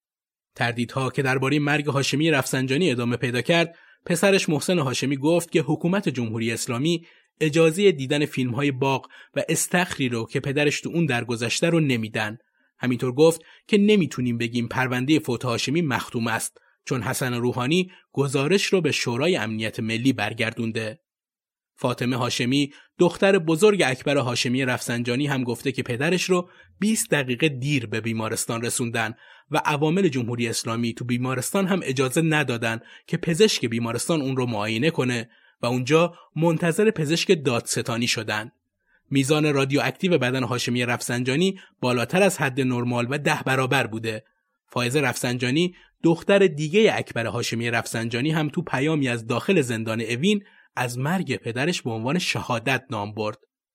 تردیدها که درباره مرگ هاشمی رفسنجانی ادامه پیدا کرد، پسرش محسن هاشمی گفت که حکومت جمهوری اسلامی اجازه دیدن فیلم‌های باغ و استخری رو که پدرش تو اون درگذشته رو نمیدن. همینطور گفت که نمیتونیم بگیم پرونده فوت هاشمی مختوم است، چون حسن روحانی گزارش رو به شورای امنیت ملی برگردونده. فاطمه هاشمی دختر بزرگ اکبر هاشمی رفسنجانی هم گفته که پدرش رو 20 دقیقه دیر به بیمارستان رسوندن و عوامل جمهوری اسلامی تو بیمارستان هم اجازه ندادن که پزشک بیمارستان اون رو معاینه کنه و اونجا منتظر پزشک دادستانی شدن. میزان رادیواکتیو بدن هاشمی رفسنجانی بالاتر از حد نرمال و 10 برابر بوده. فائزه رفسنجانی دختر دیگه اکبر هاشمی رفسنجانی هم تو پیامی از داخل زندان اوین از مرگ پدرش به عنوان شهادت نام برد.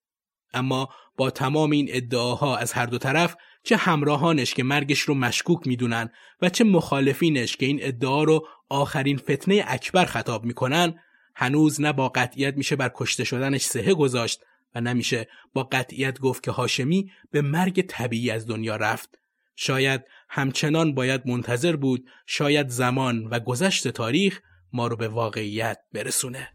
اما با تمام این ادعاها از هر دو طرف، چه همراهانش که مرگش رو مشکوک میدونن و چه مخالفینش که این ادعا رو آخرین فتنه اکبر خطاب میکنن، هنوز نه با قطعیت میشه بر کشته شدنش صحه گذاشت و نمیشه با قطعیت گفت که هاشمی به مرگ طبیعی از دنیا رفت. شاید همچنان باید منتظر بود، شاید زمان و گذشت تاریخ ما رو به واقعیت برسونه.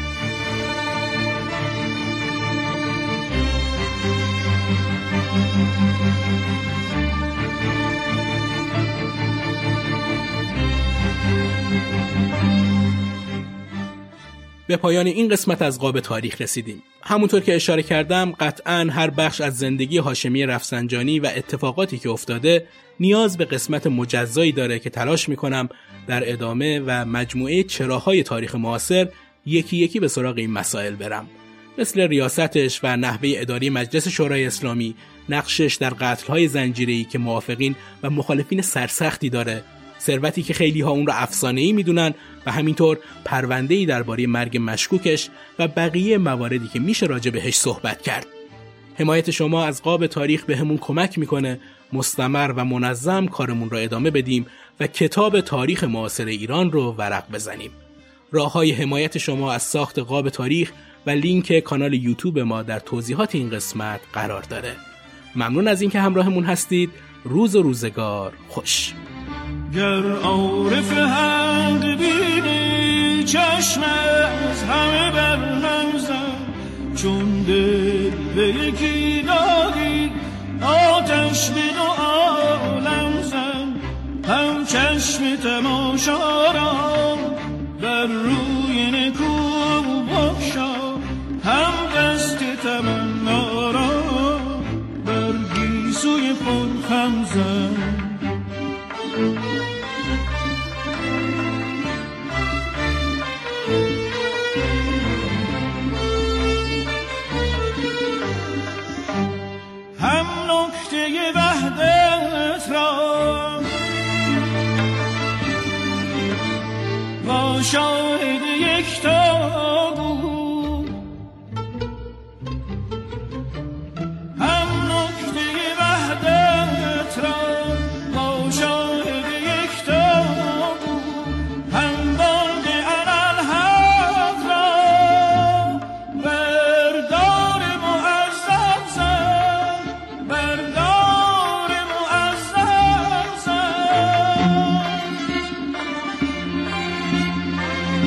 به پایان این قسمت از قاب تاریخ رسیدیم. همونطور که اشاره کردم، قطعاً هر بخش از زندگی هاشمی رفسنجانی و اتفاقاتی که افتاده نیاز به قسمت مجزایی داره که تلاش میکنم در ادامه و مجموعه چراهای تاریخ معاصر یکی یکی به سراغ این مسائل برم. مثل ریاستش و نحوه اداری مجلس شورای اسلامی، نقشش در قتل‌های زنجیره‌ای که موافقین و مخالفین سرسختی داره، ثروتی که خیلی ها اون رو افسانه‌ای میدونن و همینطور پرونده‌ای درباره مرگ مشکوکش و بقیه مواردی که میشه راجع بهش صحبت کرد. حمایت شما از قاب تاریخ بهمون کمک میکنه مستمر و منظم کارمون رو ادامه بدیم و کتاب تاریخ معاصر ایران رو ورق بزنیم. راه‌های حمایت شما از ساخت قاب تاریخ و لینک کانال یوتیوب ما در توضیحات این قسمت قرار داره. ممنون از اینکه همراهمون هستید. روز و روزگار خوش. گر عارف حق بینی چشم از همه بر هم زن، چون دل به یکی دادی آتش به دو عالم زن. هم چشم تماشا را بر روی نکو بخشا، هم دست تمنا را بر گیسوی پرخم زن. هم نکته وحدت را با شاهد یکتا بود، هم نکته وحدت را با شاهد یکتا بود، هم بانگ انالحق را بردار معظم زن، بردار معظم زن.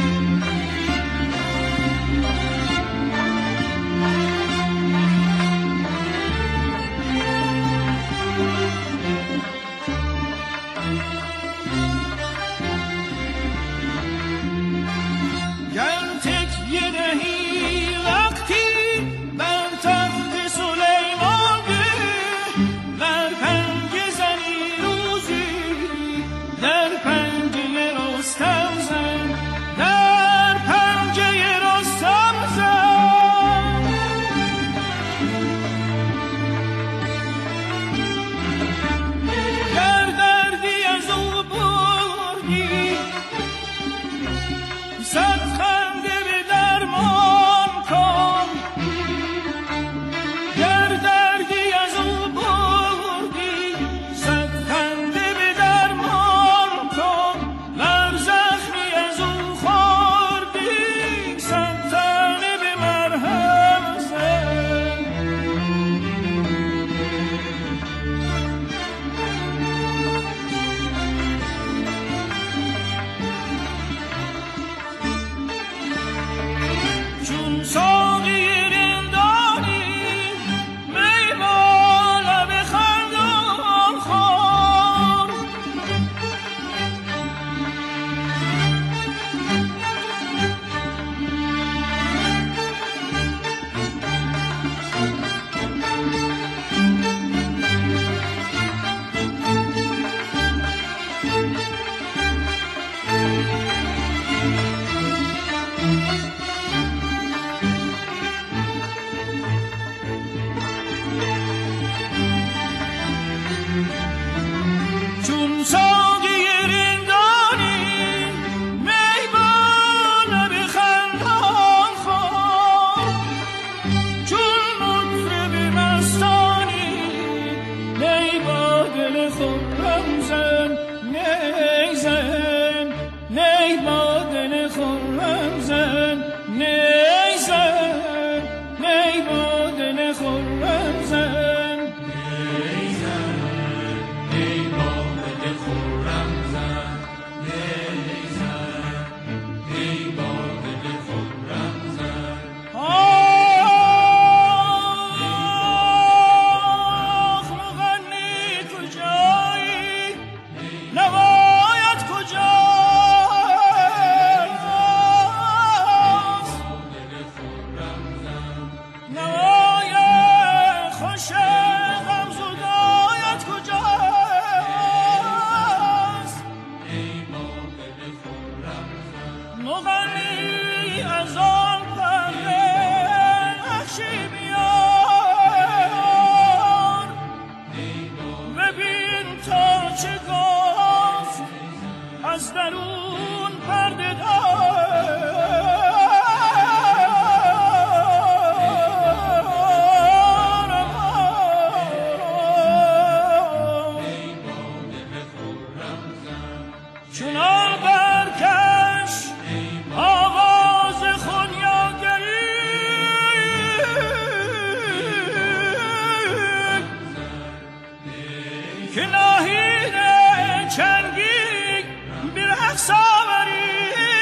که ناهید چنگی بی رقص آوری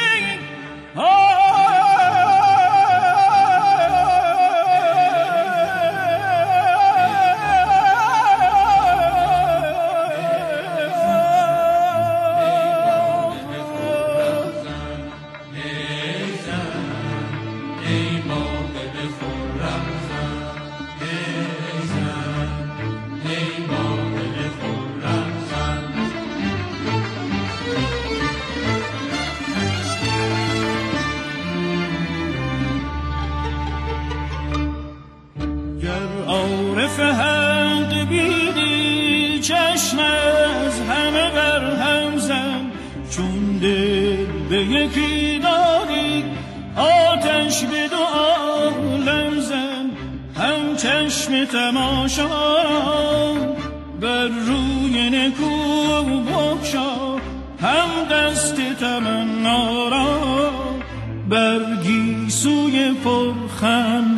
حق بیدی چشم از همه بر هم زن چون دل به یکی داری آتش به دو عالم زن هم چشم تماشا بر روی نکو بکشا هم دست تمنا را بر گیسوی پرخم